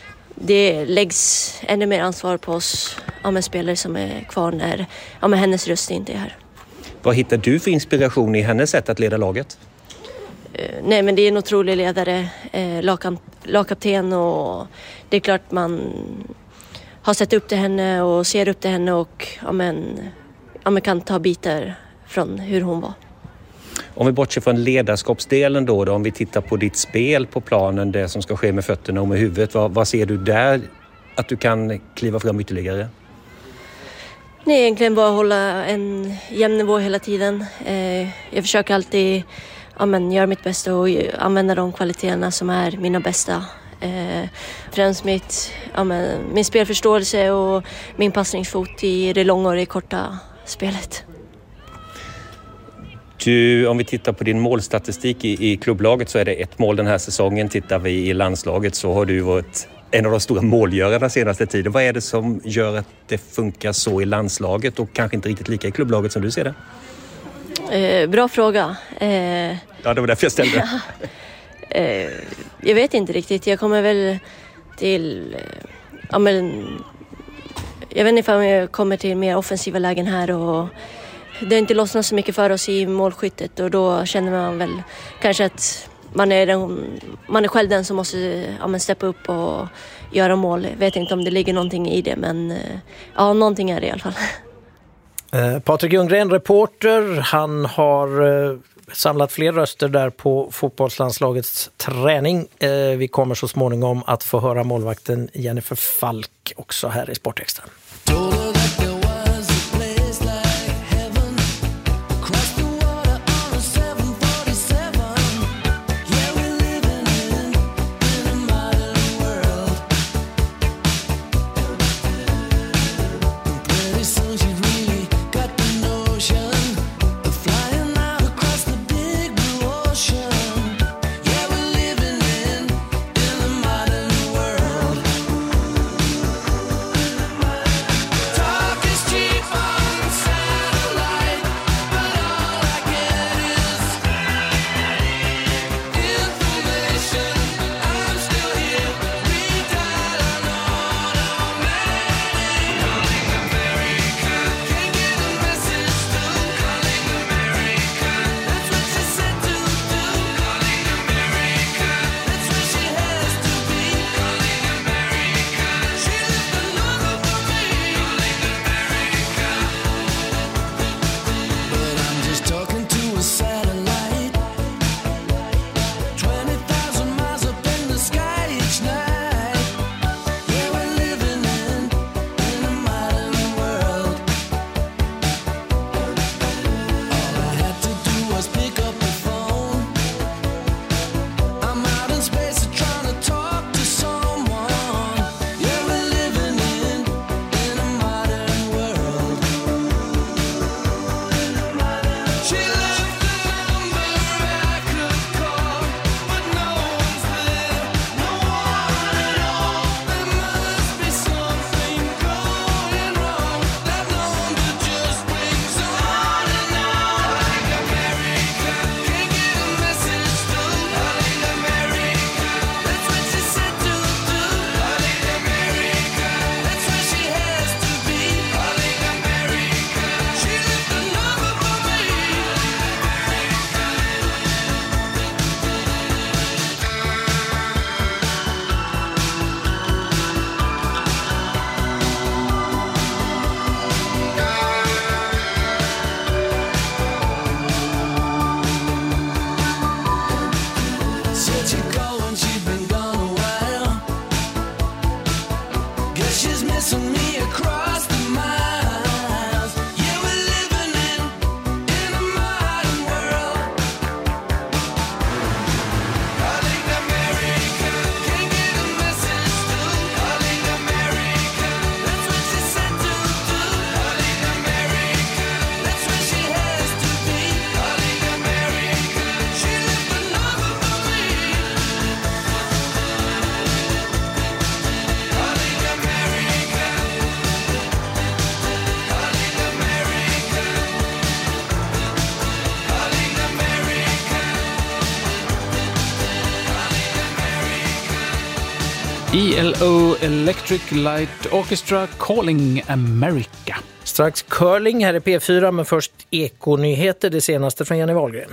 [SPEAKER 18] det läggs ännu mer ansvar på oss ja, men spelare som är kvar när ja, men hennes röst inte är här.
[SPEAKER 17] Vad hittar du för inspiration i hennes sätt att leda laget?
[SPEAKER 18] Eh, nej, men det är en otrolig ledare, eh, lagkap- lagkapten och det är klart man har sett upp till henne och ser upp till henne och ja, men, ja, men kan ta bitar från hur hon var.
[SPEAKER 17] Om vi bortser från ledarskapsdelen då, då, om vi tittar på ditt spel på planen, det som ska ske med fötterna och med huvudet, vad, vad ser du där att du kan kliva fram ytterligare?
[SPEAKER 18] Nej, egentligen bara hålla en jämn nivå hela tiden. Eh, jag försöker alltid ja, men, göra mitt bästa och använda de kvaliteterna som är mina bästa. Eh, främst mitt, ja, men, min spelförståelse och min passningsfot i det långa och det korta spelet.
[SPEAKER 17] Du, om vi tittar på din målstatistik i, i klubblaget så är det ett mål den här säsongen. Tittar vi i landslaget så har du varit en av de stora målgörarna senaste tiden. Vad är det som gör att det funkar så i landslaget och kanske inte riktigt lika i klubblaget som du ser det?
[SPEAKER 18] Eh, bra fråga. Eh,
[SPEAKER 17] ja, det var därför jag ställde.
[SPEAKER 18] eh, jag vet inte riktigt. Jag kommer väl till... Eh, ja, men, jag vet inte om jag kommer till mer offensiva lägen här och det har inte lossnat så mycket för oss i målskyttet och då känner man väl kanske att man är, den, man är själv den som måste ja, men steppa upp och göra mål. Jag vet inte om det ligger någonting i det, men ja, någonting är det i alla fall.
[SPEAKER 5] Eh, Patrik Ljunggren, reporter, han har eh, samlat fler röster där på fotbollslandslagets träning. Eh, vi kommer så småningom att få höra målvakten Jennifer Falk också här i Sportextra.
[SPEAKER 16] Talk
[SPEAKER 6] E L O Electric Light Orchestra Calling America.
[SPEAKER 5] Strax curling här i P fyra, men först ekonyheter, det senaste från Jenny Wahlgren.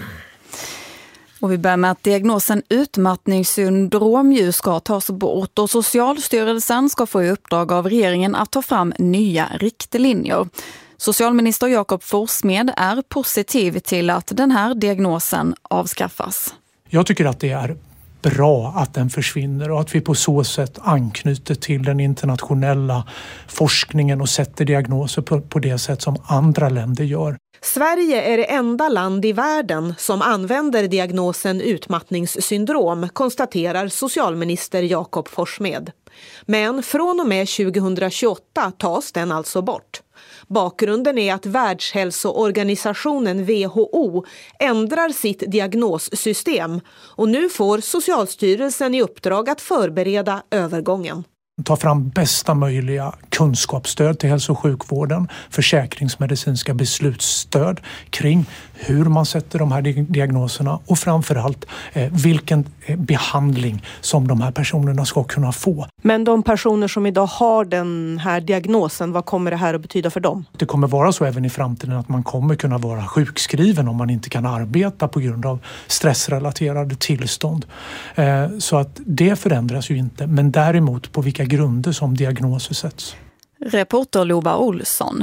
[SPEAKER 13] Och vi börjar med att diagnosen utmattningssyndrom ju ska tas bort och Socialstyrelsen ska få i uppdrag av regeringen att ta fram nya riktlinjer. Socialminister Jakob Forssmed är positiv till att den här diagnosen avskaffas.
[SPEAKER 19] Jag tycker att det är bra att den försvinner och att vi på så sätt anknyter till den internationella forskningen och sätter diagnoser på, på det sätt som andra länder gör.
[SPEAKER 14] Sverige är det enda land i världen som använder diagnosen utmattningssyndrom, konstaterar socialminister Jakob Forssmed. Men från och med tjugohundratjugoåtta tas den alltså bort. Bakgrunden är att Världshälsoorganisationen W H O ändrar sitt diagnossystem och nu får Socialstyrelsen i uppdrag att förbereda övergången.
[SPEAKER 19] Ta fram bästa möjliga kunskapsstöd till hälso- och sjukvården, försäkringsmedicinska beslutsstöd kring hur man sätter de här diagnoserna och framförallt eh, vilken behandling som de här personerna ska kunna få.
[SPEAKER 14] Men de personer som idag har den här diagnosen, vad kommer det här att betyda för dem?
[SPEAKER 19] Det kommer vara så även i framtiden att man kommer kunna vara sjukskriven om man inte kan arbeta på grund av stressrelaterade tillstånd. Eh, så att det förändras ju inte, men däremot på vilka grunder som diagnoser sätts.
[SPEAKER 13] Reporter Lova Olsson.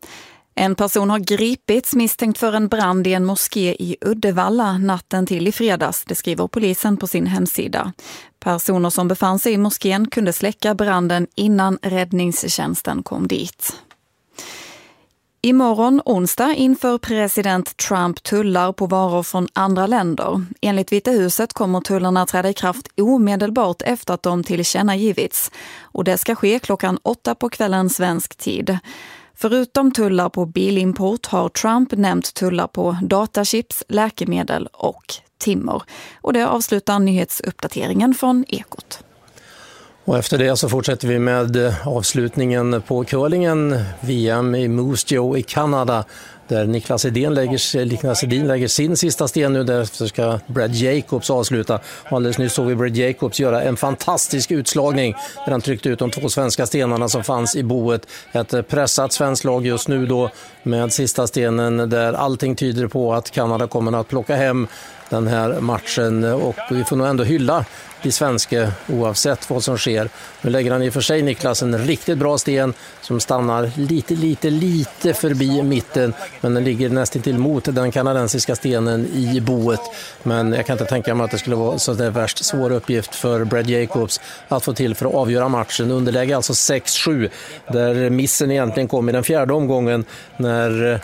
[SPEAKER 13] En person har gripits misstänkt för en brand i en moské i Uddevalla natten till i fredags, det skriver polisen på sin hemsida. Personer som befann sig i moskén kunde släcka branden innan räddningstjänsten kom dit. Imorgon onsdag inför president Trump tullar på varor från andra länder. Enligt Vita huset kommer tullarna träda i kraft omedelbart efter att de tillkännagivits. Och det ska ske klockan åtta på kvällen svensk tid. Förutom tullar på bilimport har Trump nämnt tullar på datachips, läkemedel och timmer. Och det avslutar nyhetsuppdateringen från Ekot.
[SPEAKER 7] Och efter det så fortsätter vi med avslutningen på curlingen, V M i Moose Jaw i Kanada, där Niklas Edin lägger, Niklas Edin lägger sin sista sten nu. Därefter ska Brad Jacobs avsluta. Och alldeles nyss såg vi Brad Jacobs göra en fantastisk utslagning där han tryckte ut de två svenska stenarna som fanns i boet. Ett pressat svenskt lag just nu då med sista stenen, där allting tyder på att Kanada kommer att plocka hem den här matchen, och vi får nog ändå hylla de svenska oavsett vad som sker. Nu lägger han i och för sig, Niklas, en riktigt bra sten som stannar lite, lite, lite förbi mitten, men den ligger nästan till mot den kanadensiska stenen i boet. Men jag kan inte tänka mig att det skulle vara så det värst svår uppgift för Brad Jacobs att få till för att avgöra matchen. Underläge alltså sex sju, där missen egentligen kom i den fjärde omgången när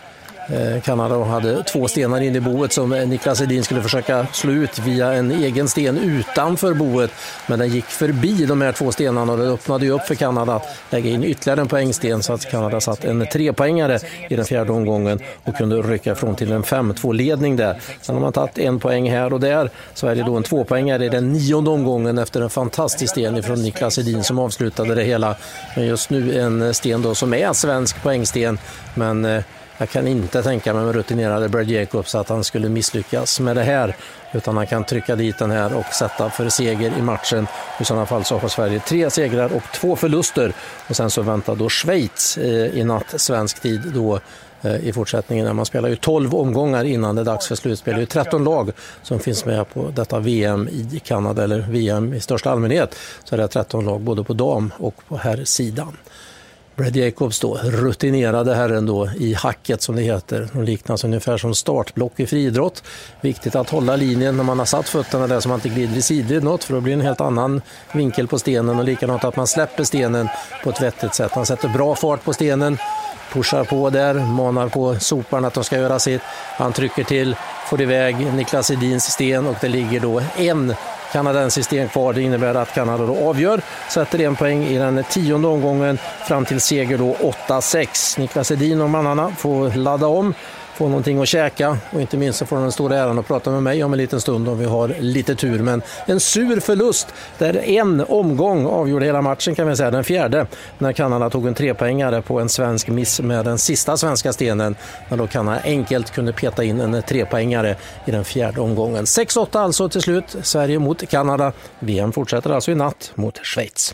[SPEAKER 7] Kanada hade två stenar in i boet som Niklas Edin skulle försöka slå ut via en egen sten utanför boet, men den gick förbi de här två stenarna och det öppnade ju upp för Kanada att lägga in ytterligare en poängsten, så att Kanada satt en trepoängare i den fjärde omgången och kunde rycka från till en fem två ledning där. Sen har man tagit en poäng här och där, så är det då en tvåpoängare i den nionde omgången efter en fantastisk sten från Niklas Edin som avslutade det hela. Men just nu en sten då som är svensk poängsten, men jag kan inte tänka mig med rutinerade Brad Jacobs att han skulle misslyckas med det här, utan han kan trycka dit den här och sätta för seger i matchen. I sådana fall så har Sverige tre segrar och två förluster, och sen så väntar då Schweiz i natt svensk tid då i fortsättningen, när man spelar ju tolv omgångar innan det är dags för slutspel. Det är tretton lag som finns med på detta V M i Kanada, eller V M i största allmänhet, så är det tretton lag både på dam och på herrsidan. Brad Jacobs då, rutinerade herren då i hacket som det heter. De liknas ungefär som startblock i friidrott. Viktigt att hålla linjen när man har satt fötterna där så man inte glider i sidled något, för då blir det en helt annan vinkel på stenen, och likadant att man släpper stenen på ett vettigt sätt. Han sätter bra fart på stenen, pushar på där, manar på soparna att de ska göra sitt. Han trycker till, får iväg Niklas Edins sten, och det ligger då en kanadensisk sten kvar. Det innebär att Kanada då avgör, sätter en poäng i den tionde omgången fram till seger då åtta sex. Niklas Edin och mannarna får ladda om, få någonting att käka, och inte minst så får de den stora äran att prata med mig om en liten stund om vi har lite tur. Men en sur förlust där en omgång avgjorde hela matchen, kan vi säga, den fjärde, när Kanada tog en trepoängare på en svensk miss med den sista svenska stenen, när då Kanada enkelt kunde peta in en trepoängare i den fjärde omgången. sex åtta alltså till slut, Sverige mot Kanada. V M fortsätter alltså i natt mot Schweiz.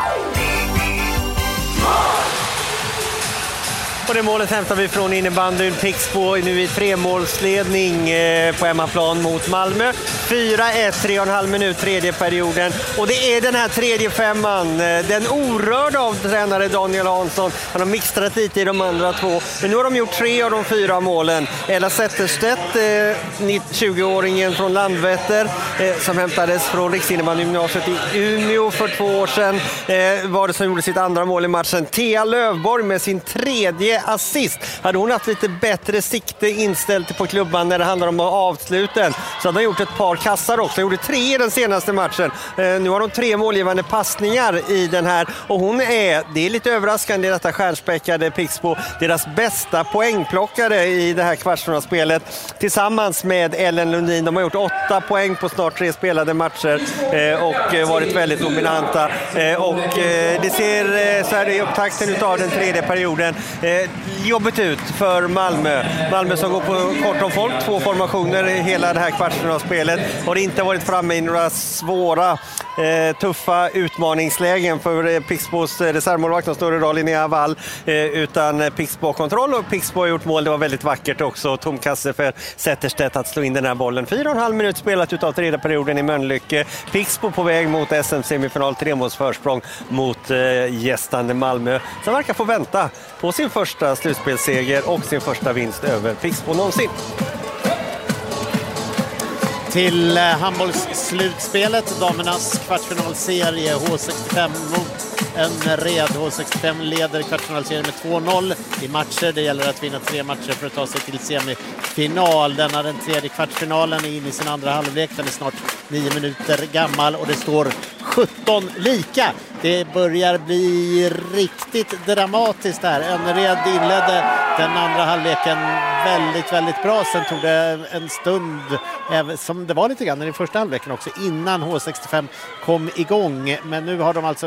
[SPEAKER 9] Och det målet hämtar vi från innebandyn. Pixbo nu i tremålsledning eh, på hemmaplan mot Malmö. fyra ett, tre och en halv minut tredje perioden. Och det är den här tredje femman. Eh, den orörda av tränare Daniel Hansson. Han har mixtrat lite i de andra två. Men nu har de gjort tre av de fyra målen. Ella Zetterstedt, eh, tjugoåringen från Landvetter, eh, som hämtades från Riksinnebandy-gymnasiet i Umeå för två år sedan. Eh, var det som gjorde sitt andra mål i matchen. Thea Lövborg med sin tredje assist. Hade hon haft lite bättre sikte inställt på klubban när det handlar om avsluten, så hade hon gjort ett par kassar också. Hon gjorde tre i den senaste matchen. Eh, nu har de tre målgivande passningar i den här, och hon är, det är lite överraskande i detta stjärnspäckade Pixbo, deras bästa poängplockare i det här kvartsfinalspelet tillsammans med Ellen Lundin. De har gjort åtta poäng på snart tre spelade matcher eh, och varit väldigt dominanta. Eh, och eh, det ser eh, så här i upptakten utav den tredje perioden Eh, jobbet ut för Malmö. Malmö som går på kort om folk, två formationer i hela det här kvartsfinalspelet. Och det inte varit framme i några svåra, eh, tuffa utmaningslägen för eh, Pixbos eh, reservmålvakt som står i roll, Linnea Wall, eh, utan Pixbo kontroll, och Pixbo har gjort mål. Det var väldigt vackert också. Tom kasse för Zetterstedt att slå in den här bollen. Fyra och en halv minut spelat utav tredje perioden i Mölnlycke. Pixbo på väg mot S M-semifinal, tre måls försprång mot eh, gästande Malmö. Som verkar få vänta på sin första slutspelsseger och sin första vinst över Pixbo någonsin.
[SPEAKER 8] Till handbollsslutspelet, damernas kvartsfinalserie H sextiofem mot Önnered. H sextiofem leder kvartsfinalserien med två noll i matcher. Det gäller att vinna tre matcher för att ta sig till semifinal. Denna den tredje kvartsfinalen är inne i sin andra halvlek. Den är snart nio minuter gammal och det står sjutton lika. Det börjar bli riktigt dramatiskt här. Önnered inledde den andra halvleken väldigt, väldigt bra. Sen tog det en stund, som det var lite grann i den första halvleken också, innan H sextiofem kom igång. Men nu har de alltså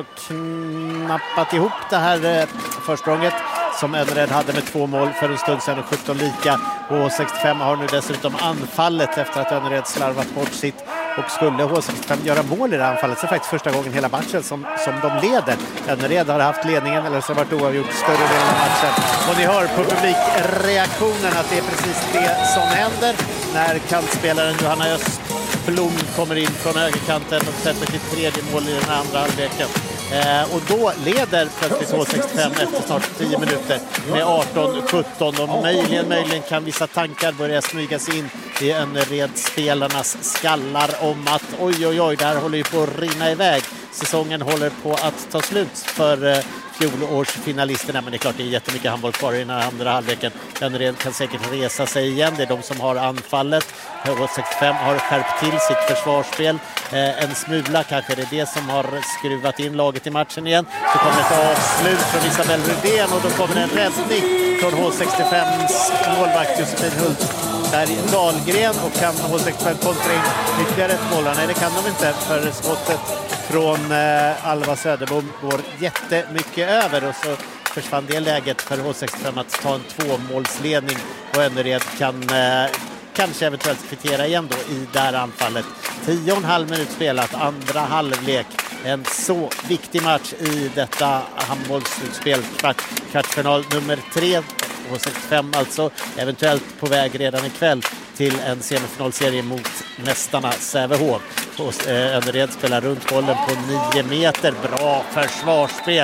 [SPEAKER 8] knappat ihop det här försprånget som Önnered hade med två mål för en stund sedan, och sjutton lika. H sextiofem har nu dessutom anfallet efter att Önnered slarvat bort sitt, och skulle H sextiofem göra mål i det anfallet så är det faktiskt första gången hela matchen som, som de leder. Önnered har haft ledningen, eller så har varit oavgjort större delen av matchen. Och ni hör på publikreaktionen att det är precis det som händer när kantspelaren Johanna Östblom kommer in från högerkanten och sätter sitt tredje mål i den här andra halvleken. Eh, och då leder plötsligt H sextiofem efter snart tio minuter med arton sjutton, och möjligen, möjligen kan vissa tankar börja smyga sig in i Önnered-spelarnas skallar om att oj oj oj, det här håller ju på att rinna iväg. Säsongen håller på att ta slut för eh, fjolårsfinalisterna, men det är klart det är jättemycket handboll kvar i den här andra halvleken. Önnered kan säkert resa sig igen, det är de som har anfallet. H sextiofem har skärpt till sitt försvarsspel eh, en smula, kanske det är det som har skruvat in laget i matchen igen. Så kommer ett avslut från Isabel Rudén, och då kommer en räddning från H sextiofems målvakt Josefin Hultberg Dahlgren, och kan H sextiofem kontra in ytterligare ett mål? Nej, det kan de inte, för skottet från eh, Alva Söderbom går jättemycket över, och så försvann det läget för H sextiofem att ta en tvåmålsledning, och Önnered kan eh, kanske eventuellt kvittera igen då i det här anfallet. Tio och en halv minut spelat, andra halvlek. En så viktig match i detta handbollsslutspel, kvart, kvartsfinal nummer tre. H sextiofem alltså eventuellt på väg redan ikväll till en semifinalserie mot mästarna Sävehof. Önnered spelar runt bollen på nio meter. Bra försvarsspel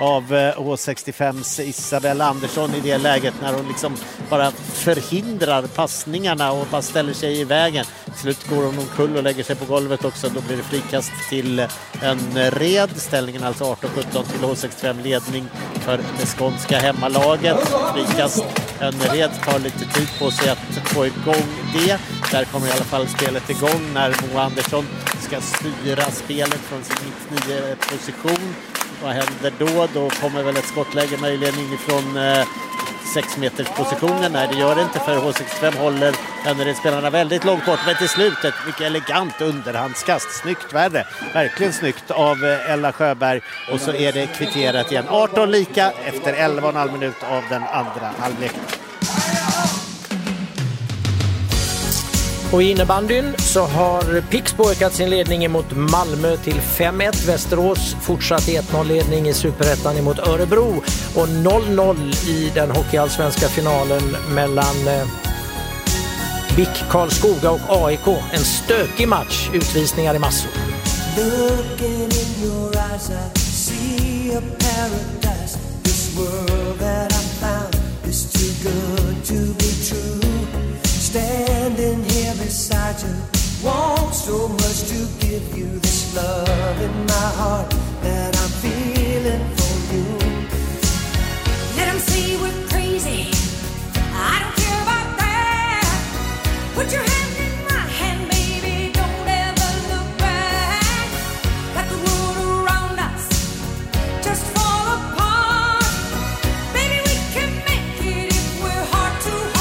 [SPEAKER 8] av H sextiofems Isabella Andersson i det läget när hon liksom bara förhindrar passningarna och bara ställer sig i vägen. Till slut går hon omkull och lägger sig på golvet också. Då blir det frikast till Önnered. Ställningen alltså arton sjutton till H sextiofem, ledning för det skånska hemmalaget. Frikast. Önnered tar lite tid på sig att få igång det. Där kommer i alla fall spelet igång när Moa Andersson ska styra spelet från sin mitt nio position. Vad händer då? Då kommer väl ett skottläge möjligen inifrån eh, sex meters positionen. Nej, det gör det inte, för H sextiofem håller Önnered-spelarna väldigt långt bort. Men till slutet, mycket elegant underhandskast. Snyggt värre. Verkligen snyggt av eh, Ella Sjöberg. Och så är det kvitterat igen. arton lika efter elva och en halv minut av den andra halvleken.
[SPEAKER 5] Och i innebandyn så har Pixbo ökat sin ledning emot Malmö till fem ett. Västerås fortsatt ett noll-ledning i Superettan emot Örebro. Och noll noll i den hockeyallsvenska finalen mellan eh, B I K Karlskoga och A I K. En stökig match, utvisningar i massor.
[SPEAKER 16] Looking in your eyes, I see a paradise. This world that I found is too good to be true. Standing here beside you, want so much to give you this love in my heart that I'm feeling for you. Let them say we're crazy, I don't care about that. Put your hand in my hand, baby, don't ever look back. Let the world around us just fall apart. Baby, we can make it if we're heart to heart.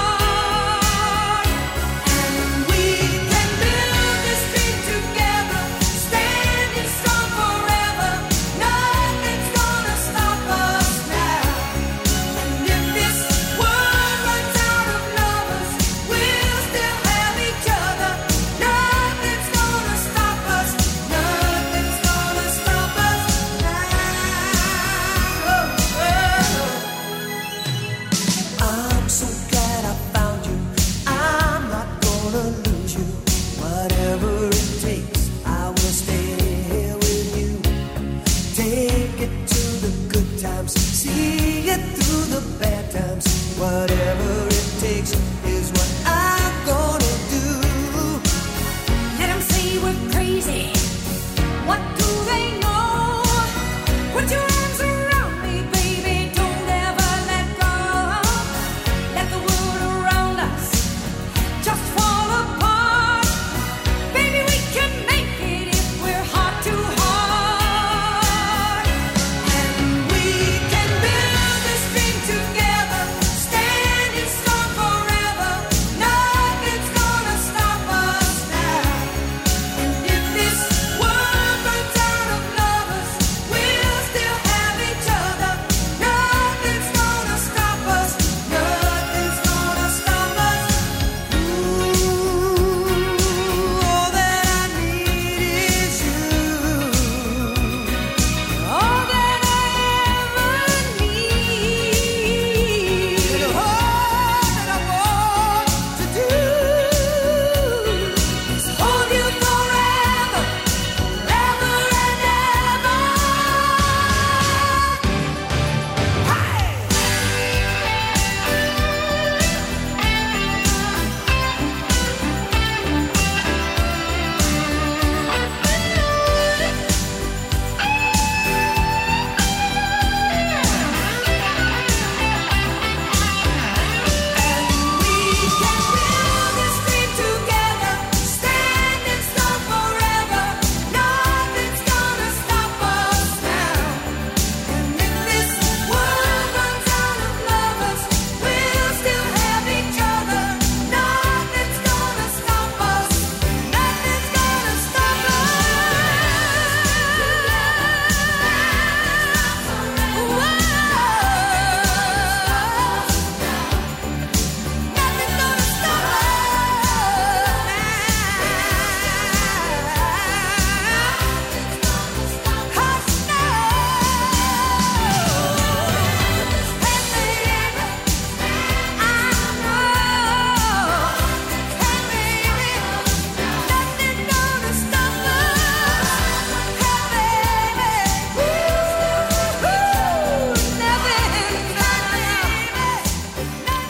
[SPEAKER 16] Whatever it takes is what I'm gonna do. Let them say we're crazy. What do they know? Put your arms around me, baby. Don't ever let go. Let the world around us just fall apart. Baby, we can make it if we're heart to heart. And we can build this dream together. Stand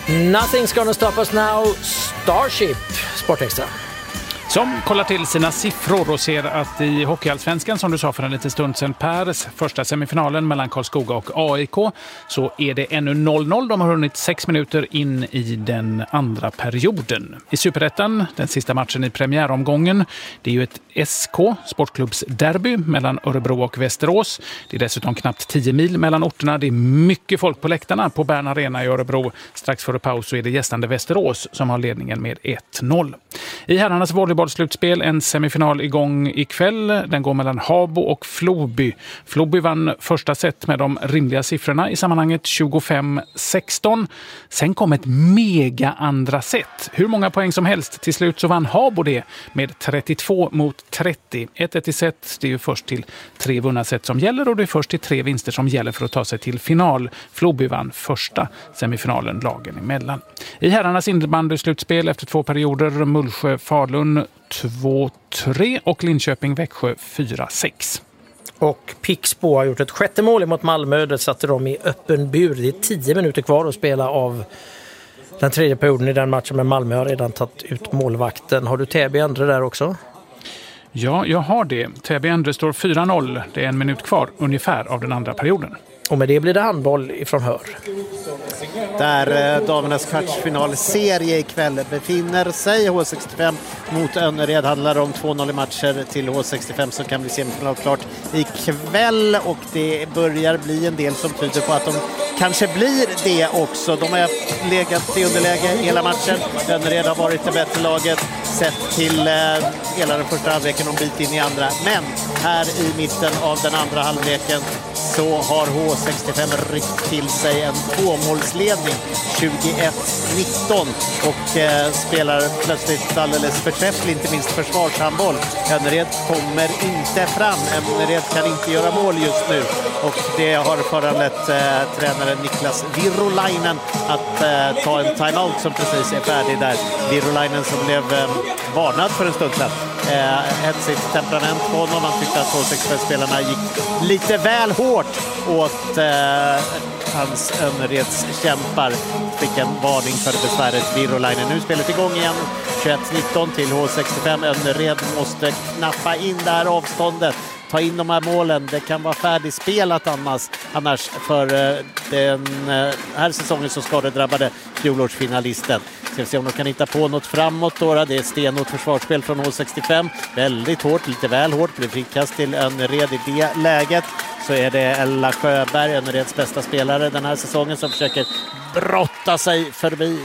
[SPEAKER 5] Nothing's gonna stop us now, Starship, Sportextra.
[SPEAKER 6] Som kollar till sina siffror och ser att i Hockeyallsvenskan, som du sa för en liten stund sedan Pers, första semifinalen mellan Karlskoga och A I K, så är det ännu noll noll. De har hunnit sex minuter in i den andra perioden. I Superettan, den sista matchen i premiäromgången, det är ju ett S K, Sportklubbs derby mellan Örebro och Västerås. Det är dessutom knappt tio mil mellan orterna. Det är mycket folk på läktarna på Bern Arena i Örebro. Strax före paus så är det gästande Västerås som har ledningen med ett noll. I herrarnas volleybollslutspel en semifinal igång ikväll. Den går mellan Habo och Floby. Floby vann första set med de rimliga siffrorna i sammanhanget tjugofem sexton. Sen kom ett mega andra set. Hur många poäng som helst. Till slut så vann Habo det med trettiotvå mot trettio. ett ett i set, det är ju först till tre vunna set som gäller och det är först till tre vinster som gäller för att ta sig till final. Floby vann första semifinalen lagen emellan. I herrarnas innebandyslutspel efter två perioder Mullsjö Falun två tre och Linköping-Växjö fyra sex.
[SPEAKER 5] Och Pixbo har gjort ett sjätte mål mot Malmö. Det satte de i öppen bur. Det är tio minuter kvar att spela av den tredje perioden i den matchen, med Malmö har redan tagit ut målvakten. Har du Täby Endre där också?
[SPEAKER 6] Ja, jag har det. Täby Endre står fyra noll. Det är en minut kvar ungefär av den andra perioden.
[SPEAKER 5] Och med det blir det handboll ifrån Hör.
[SPEAKER 8] Där eh, damernas kvartsfinalserie ikväll befinner sig. H sextiofem mot Önnered handlar om två noll i matcher till H sextiofem som kan bli semifinal klart ikväll. Och det börjar bli en del som tyder på att de kanske blir det också. De har legat i underläge hela matchen. Önnered har varit det bättre laget sett till eh, hela den första halvleken och en bit in i andra. Men här i mitten av den andra halvleken så har H sextiofem ryckt till sig en tvåmålsledning tjugoett nitton och eh, spelar plötsligt alldeles förträffligt, inte minst försvarshandboll. Önnered kommer inte fram. Önnered kan inte göra mål just nu och det har föranlett eh, tränaren Niklas Virolainen att eh, ta en timeout som precis är färdig där. Virolainen som blev eh, varnad för en stund sedan. Eh, hetsigt temperament på honom. Han tyckte att H sextiofem-spelarna gick lite väl hårt åt eh, hans Önnereds kämpar. Fick en varning för besväret Virolainen. Nu spelet igång igen. tjugoett nitton till H sextiofem. Önnered måste knappa in det här avståndet. Ta in de här målen. Det kan vara färdigspelat annars, annars för eh, den eh, här säsongen så skadedrabbade fjolårsfinalisten. Ska vi se om de kan hitta på något framåt då. Det är stenhårt försvarsspel från H sextiofem. Väldigt hårt, lite väl hårt. Blir frikast till Önnered i det läget. Så är det Ella Sjöberg, Önnereds bästa spelare den här säsongen, som försöker brotta sig förbi